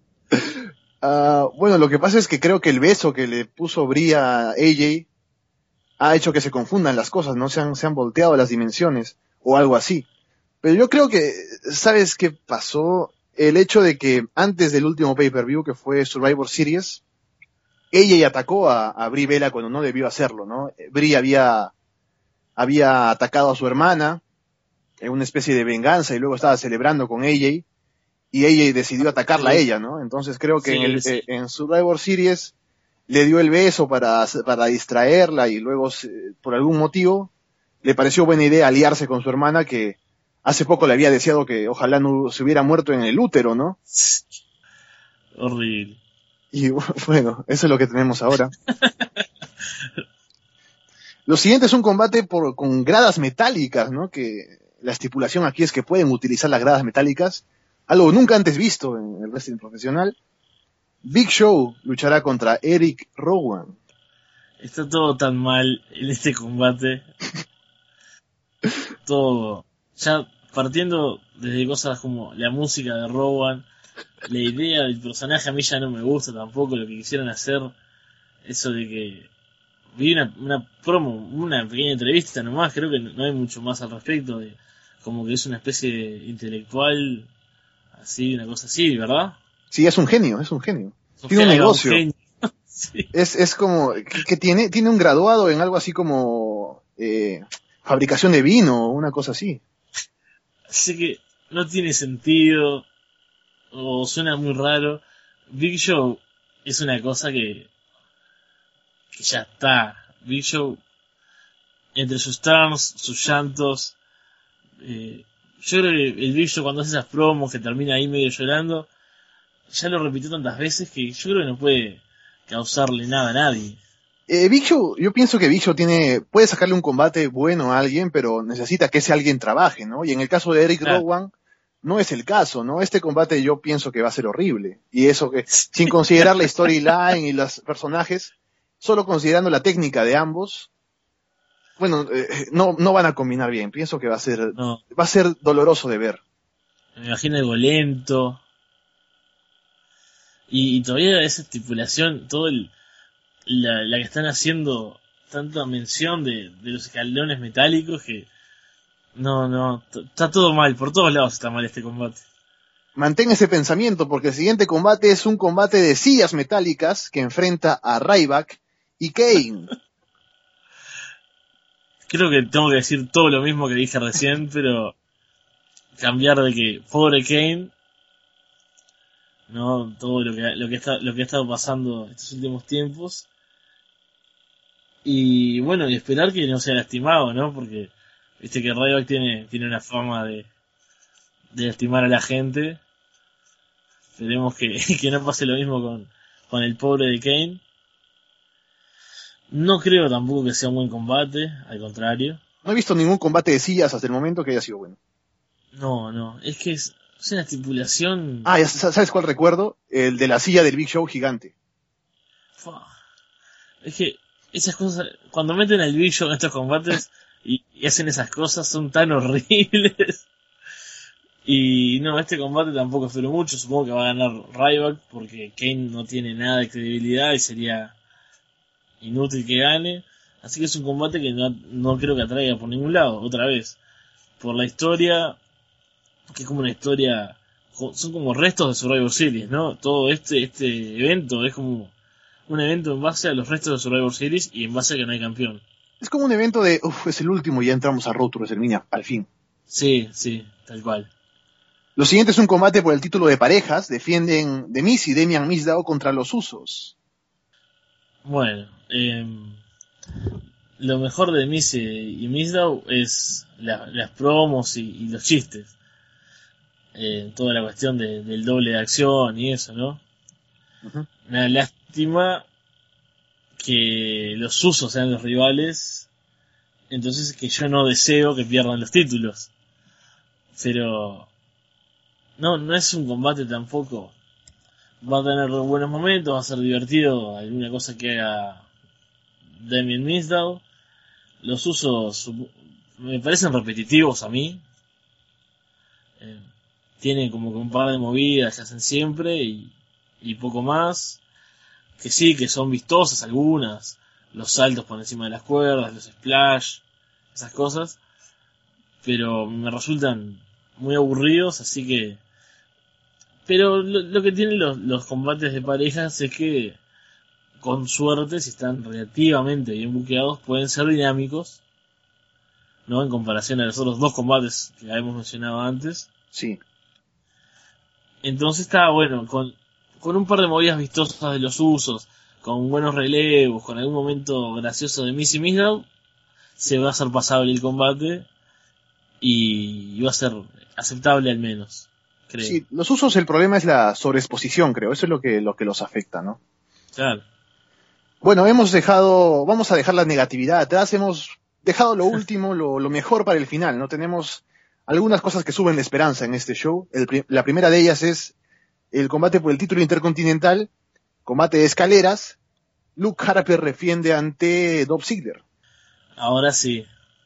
Bueno, lo que pasa es que creo que el beso que le puso Brie a AJ ha hecho que se confundan las cosas, ¿no? Se han volteado las dimensiones o algo así. Pero yo creo que, ¿sabes qué pasó? El hecho de que antes del último pay-per-view, que fue Survivor Series, ella atacó a Brie Bella cuando no debió hacerlo, ¿no? Brie había atacado a su hermana en una especie de venganza y luego estaba celebrando con AJ y AJ decidió atacarla a ella, ¿no? Entonces creo que en Survivor Series le dio el beso para distraerla y luego por algún motivo le pareció buena idea aliarse con su hermana que hace poco le había deseado que ojalá no se hubiera muerto en el útero, ¿no? Horrible. Y bueno, eso es lo que tenemos ahora. Lo siguiente es un combate con gradas metálicas, ¿no? Que la estipulación aquí es que pueden utilizar las gradas metálicas, algo nunca antes visto en el wrestling profesional. Big Show luchará contra Eric Rowan. Está todo tan mal en este combate. Todo. Ya partiendo desde cosas como la música de Rowan, la idea del personaje a mí ya no me gusta tampoco, lo que quisieron hacer, eso de que vi una promo, una pequeña entrevista nomás, creo que no hay mucho más al respecto, de como que es una especie de intelectual, así, una cosa así, ¿verdad? Sí, es un genio, es un genio. Tiene un negocio. Sí. Es como que tiene un graduado en algo así como fabricación de vino, una cosa así. Así que no tiene sentido, o suena muy raro. Big Show es una cosa que ya está. Big Show, entre sus turns, sus llantos, yo creo que el Big Show cuando hace esas promos que termina ahí medio llorando, ya lo repitió tantas veces que yo creo que no puede causarle nada a nadie. Big Show, yo pienso que Big Show puede sacarle un combate bueno a alguien, pero necesita que ese alguien trabaje, ¿no? Y en el caso de Eric Rowan, no es el caso, ¿no? Este combate yo pienso que va a ser horrible. Y eso que, sin considerar la storyline y los personajes, solo considerando la técnica de ambos, bueno, no van a combinar bien. Pienso que va a ser doloroso de ver. Me imagino algo lento. Y todavía esa estipulación, la que están haciendo tanta mención de los escalones metálicos que está todo mal, por todos lados está mal este combate. Mantén ese pensamiento porque el siguiente combate es un combate de sillas metálicas que enfrenta a Ryback y Kane. Creo que tengo que decir todo lo mismo que dije recién, pero cambiar de que pobre Kane, no todo lo que ha estado pasando estos últimos tiempos. Y bueno, y esperar que no sea lastimado, ¿no? Porque viste que Ryback tiene una fama de lastimar a la gente. Esperemos que no pase lo mismo con el pobre de Kane. No creo tampoco que sea un buen combate, al contrario. No he visto ningún combate de sillas hasta el momento que haya sido bueno. No, es que es una estipulación. Ah, ¿sabes cuál recuerdo? El de la silla del Big Show gigante. Es que esas cosas, cuando meten al Big Show en estos combates y hacen esas cosas, son tan horribles. Y no, este combate tampoco espero mucho. Supongo que va a ganar Ryback porque Kane no tiene nada de credibilidad y sería inútil que gane. Así que es un combate que no creo que atraiga por ningún lado, otra vez. Por la historia, que es como una historia, son como restos de Survivor Series, ¿no? Todo este evento es como un evento en base a los restos de Survivor Series y en base a que no hay campeón. Es como un evento de, es el último y ya entramos a Road to WrestleMania, al fin. Sí, tal cual. Lo siguiente es un combate por el título de parejas. Defienden The Miz y Damian Mizdow contra los Usos. Bueno, lo mejor de Miz y Mizdow es las promos y los chistes. Toda la cuestión del doble de acción y eso, ¿no? Uh-huh. Me da lástima que los Usos sean los rivales, entonces que yo no deseo que pierdan los títulos. Pero no es un combate tampoco. Va a tener buenos momentos, va a ser divertido, alguna cosa que haga Damian Mizdow. Los Usos me parecen repetitivos a mí. Tienen como que un par de movidas que hacen siempre y poco más. Que sí, que son vistosas algunas. Los saltos por encima de las cuerdas, los splash, esas cosas. Pero me resultan muy aburridos, así que... Pero lo que tienen los combates de parejas es que, con suerte, si están relativamente bien buqueados, pueden ser dinámicos, ¿no? En comparación a los otros dos combates que hemos mencionado antes. Sí. Entonces está bueno, con un par de movidas vistosas de los Usos, con buenos relevos, con algún momento gracioso de Miz y Mizdow, se va a hacer pasable el combate y va a ser aceptable al menos. creo. Sí, los usos, el problema es la sobreexposición, creo. Eso es lo que los afecta, ¿no? Claro. Bueno, vamos a dejar la negatividad atrás, hemos dejado lo último, lo mejor para el final, ¿no? Tenemos algunas cosas que suben la esperanza en este show. La primera de ellas es el combate por el título intercontinental, combate de escaleras. Luke Harper defiende ante Dolph Ziggler. Ahora sí.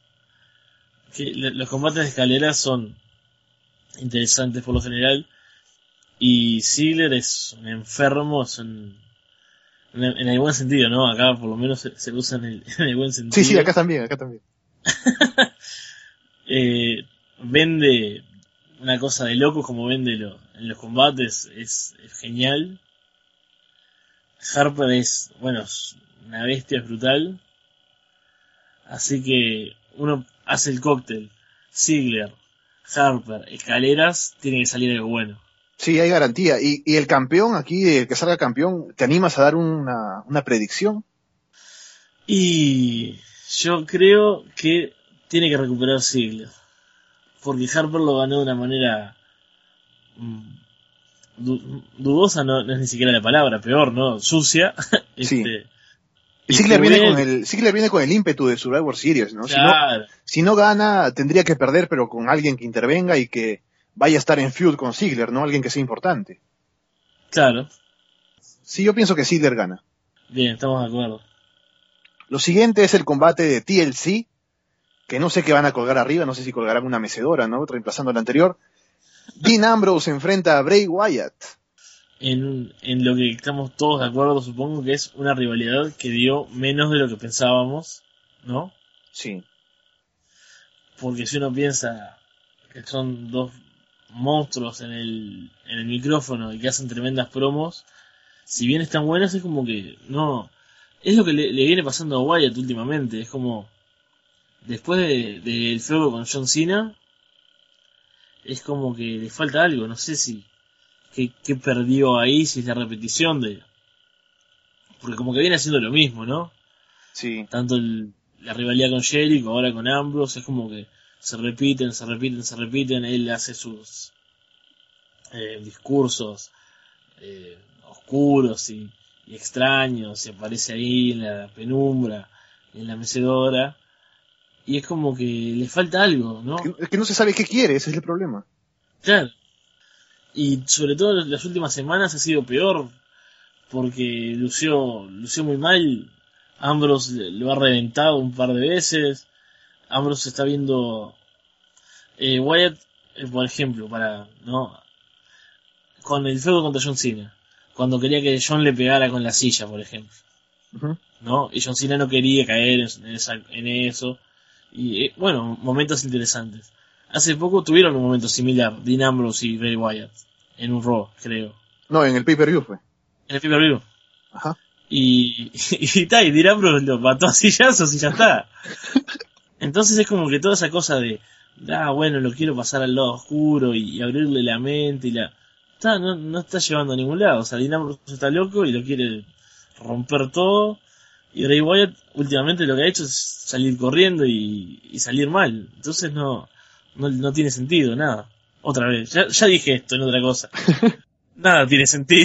Los combates de escaleras son interesantes por lo general. Y Ziggler es un enfermo, en el buen sentido, ¿no? Acá por lo menos se usa en el buen sentido. Sí, acá también. Vende una cosa de locos como vende en los combates, es genial. Harper es una bestia brutal. Así que uno hace el cóctel, Ziggler, Harper, escaleras, tiene que salir algo bueno. Sí, hay garantía. Y el campeón aquí, el que salga campeón, ¿te animas a dar una predicción? Y yo creo que tiene que recuperar Ziggler. Porque Harper lo ganó de una manera dudosa, no es ni siquiera la palabra, peor, ¿no? Sucia. Sí. Ziggler viene con el ímpetu de Survivor Series, ¿no? Claro. Si no gana, tendría que perder, pero con alguien que intervenga y que vaya a estar en feud con Ziggler, ¿no? Alguien que sea importante. Claro. Sí, yo pienso que Ziggler gana. Bien, estamos de acuerdo. Lo siguiente es el combate de TLC, que no sé qué van a colgar arriba, no sé si colgarán una mecedora, ¿no? Reemplazando a la anterior. Dean Ambrose se enfrenta a Bray Wyatt. En lo que estamos todos de acuerdo, supongo que es una rivalidad que dio menos de lo que pensábamos, ¿no? Sí. Porque si uno piensa que son dos monstruos en el micrófono y que hacen tremendas promos, si bien están buenas, es como que no. Es lo que le viene pasando a Wyatt últimamente. Es como después del feudo con John Cena, es como que le falta algo. No sé si qué perdió ahí, si es la repetición porque como que viene haciendo lo mismo, ¿no? Sí. Tanto la rivalidad con Jericho, ahora con Ambrose, es como que se repiten. Él hace sus discursos oscuros y extraños, y aparece ahí en la penumbra, en la mecedora, y es como que le falta algo, ¿no? Es que no se sabe qué quiere, ese es el problema. Claro. Y sobre todo en las últimas semanas ha sido peor, porque lució muy mal. Ambrose lo ha reventado un par de veces. Ambrose está viendo Wyatt, por ejemplo, con el feudo contra John Cena, cuando quería que John le pegara con la silla, por ejemplo. Uh-huh. ¿No? Y John Cena no quería caer en eso. Y momentos interesantes. Hace poco tuvieron un momento similar, Dean Ambrose y Bray Wyatt, en un Raw, creo. No, en el pay-per-view fue. En el pay-per-view. Ajá. Y Dean Ambrose lo mató a sillazos y ya está. Entonces es como que toda esa cosa de, lo quiero pasar al lado oscuro y abrirle la mente no está llevando a ningún lado. O sea, Dean Ambrose está loco y lo quiere romper todo. Y Bray Wyatt últimamente lo que ha hecho es salir corriendo y salir mal. Entonces no tiene sentido, nada. Otra vez, ya dije esto en otra cosa. Nada tiene sentido.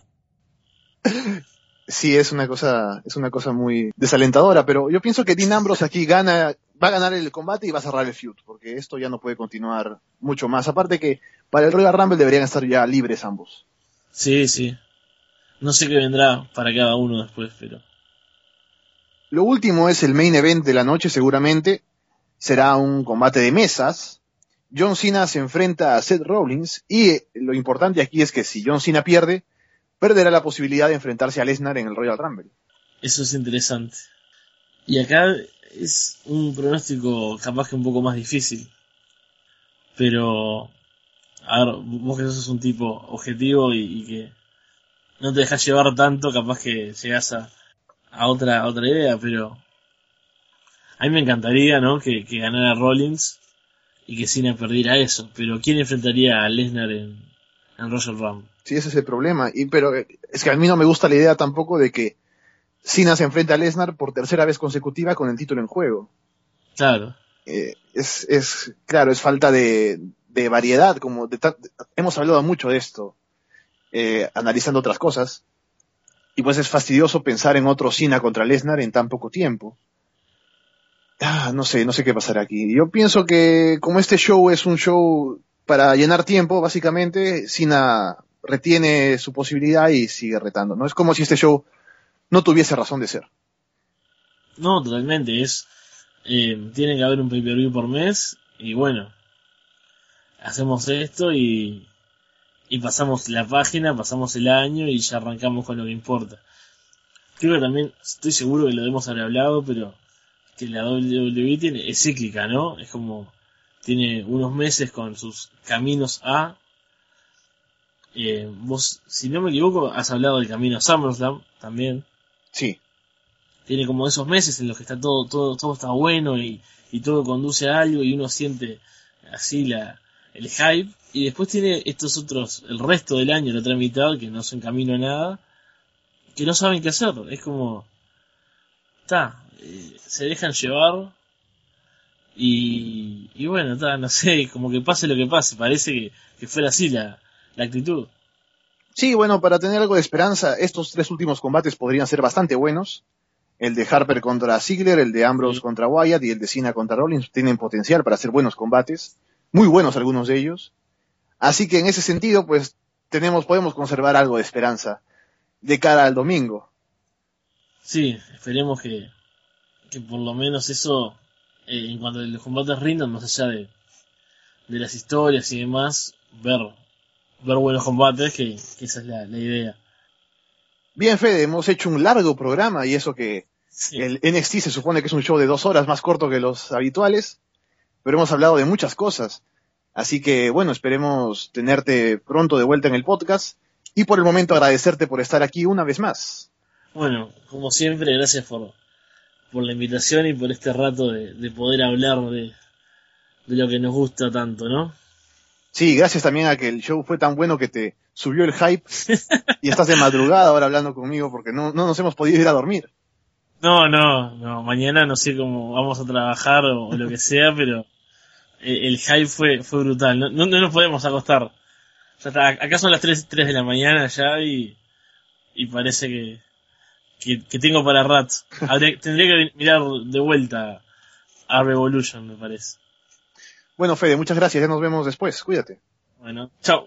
Sí, es una cosa muy desalentadora, pero yo pienso que Dean Ambrose aquí va a ganar el combate y va a cerrar el feud, porque esto ya no puede continuar mucho más. Aparte que para el Royal Rumble deberían estar ya libres ambos. Sí. No sé qué vendrá para cada uno después, pero... Lo último es el main event de la noche, seguramente. Será un combate de mesas. John Cena se enfrenta a Seth Rollins y lo importante aquí es que si John Cena pierde, perderá la posibilidad de enfrentarse a Lesnar en el Royal Rumble. Eso es interesante. Y acá es un pronóstico capaz que un poco más difícil. Pero, a ver, vos que sos un tipo objetivo y que no te dejas llevar tanto, capaz que llegás a otra idea, pero a mí me encantaría, ¿no? Que ganara Rollins y que Cena perdiera eso. Pero ¿quién enfrentaría a Lesnar en Royal Rumble? Sí, ese es el problema. Pero es que a mí no me gusta la idea tampoco de que Cena se enfrenta a Lesnar por tercera vez consecutiva con el título en juego. Claro. Es falta de de variedad, hemos hablado mucho de esto, analizando otras cosas, y pues es fastidioso pensar en otro Cena contra Lesnar en tan poco tiempo. No sé qué pasará aquí. Yo pienso que como este show es un show para llenar tiempo, básicamente, Cena retiene su posibilidad y sigue retando, ¿no? Es como si este show no tuviese razón de ser. No, totalmente, tiene que haber un pay-per-view por mes, y bueno, hacemos esto y pasamos la página, pasamos el año y ya arrancamos con lo que importa. Creo que también, estoy seguro que lo debemos haber hablado, pero que la WWE es cíclica, ¿no? Es como, tiene unos meses con sus caminos a... vos, si no me equivoco, has hablado del camino a SummerSlam también. Sí. Tiene como esos meses en los que está todo está bueno y todo conduce a algo y uno siente así el hype, y después tiene estos otros, el resto del año, la otra mitad, que no son camino a nada, que no saben qué hacer. Es como, se dejan llevar y bueno, no sé, como que pase lo que pase, parece que fuera así la actitud. Sí, bueno, para tener algo de esperanza, estos 3 últimos combates podrían ser bastante buenos. El de Harper contra Ziggler, el de Ambrose contra Wyatt y el de Cena contra Rollins tienen potencial para ser buenos combates, muy buenos algunos de ellos. Así que en ese sentido, pues, podemos conservar algo de esperanza de cara al domingo. Sí, esperemos que por lo menos eso, en cuanto a los combates rindan, más allá de las historias y demás, ver buenos combates, que esa es la idea. Bien, Fede, hemos hecho un largo programa, y eso que sí. El NXT se supone que es un show de 2 horas, más corto que los habituales, pero hemos hablado de muchas cosas. Así que, bueno, esperemos tenerte pronto de vuelta en el podcast, y por el momento agradecerte por estar aquí una vez más. Bueno, como siempre, gracias por la invitación y por este rato de poder hablar de lo que nos gusta tanto, ¿no? Sí, gracias también a que el show fue tan bueno que te subió el hype y estás de madrugada ahora hablando conmigo porque no nos hemos podido ir a dormir. No, mañana no sé cómo vamos a trabajar o lo que sea, pero el hype fue brutal, no nos podemos acostar. O sea, acá son las 3 de la mañana ya y parece que tengo para rato. Tendría que mirar de vuelta a Revolution, me parece. Bueno, Fede, muchas gracias, ya nos vemos después, cuídate. Bueno, chao.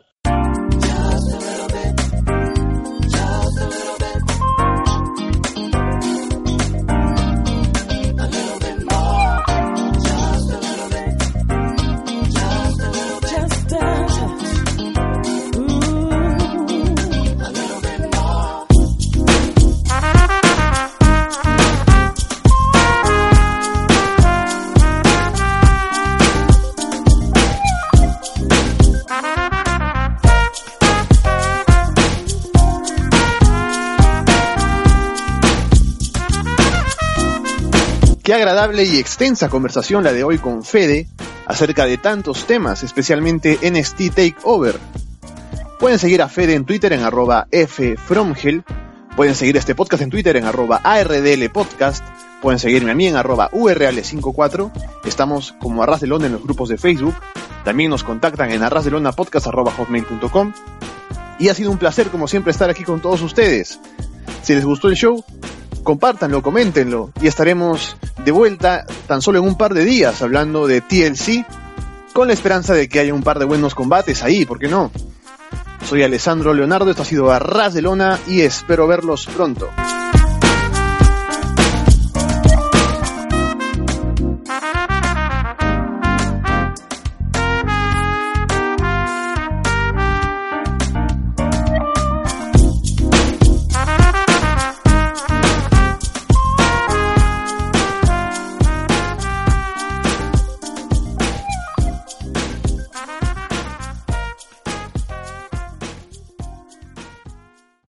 Qué agradable y extensa conversación la de hoy con Fede acerca de tantos temas, especialmente NXT TakeOver. Pueden seguir a Fede en Twitter en @FFromhell, pueden seguir este podcast en Twitter en @ARDLpodcast, pueden seguirme a mí en @URL54, estamos como Arras de Lona en los grupos de Facebook, también nos contactan en arrasdelonapodcast@hotmail.com, y ha sido un placer como siempre estar aquí con todos ustedes. Si les gustó el show, compártanlo, coméntenlo, y estaremos de vuelta tan solo en un par de días hablando de TLC, con la esperanza de que haya un par de buenos combates ahí, ¿por qué no? Soy Alessandro Leonardo, esto ha sido Arras de Lona y espero verlos pronto.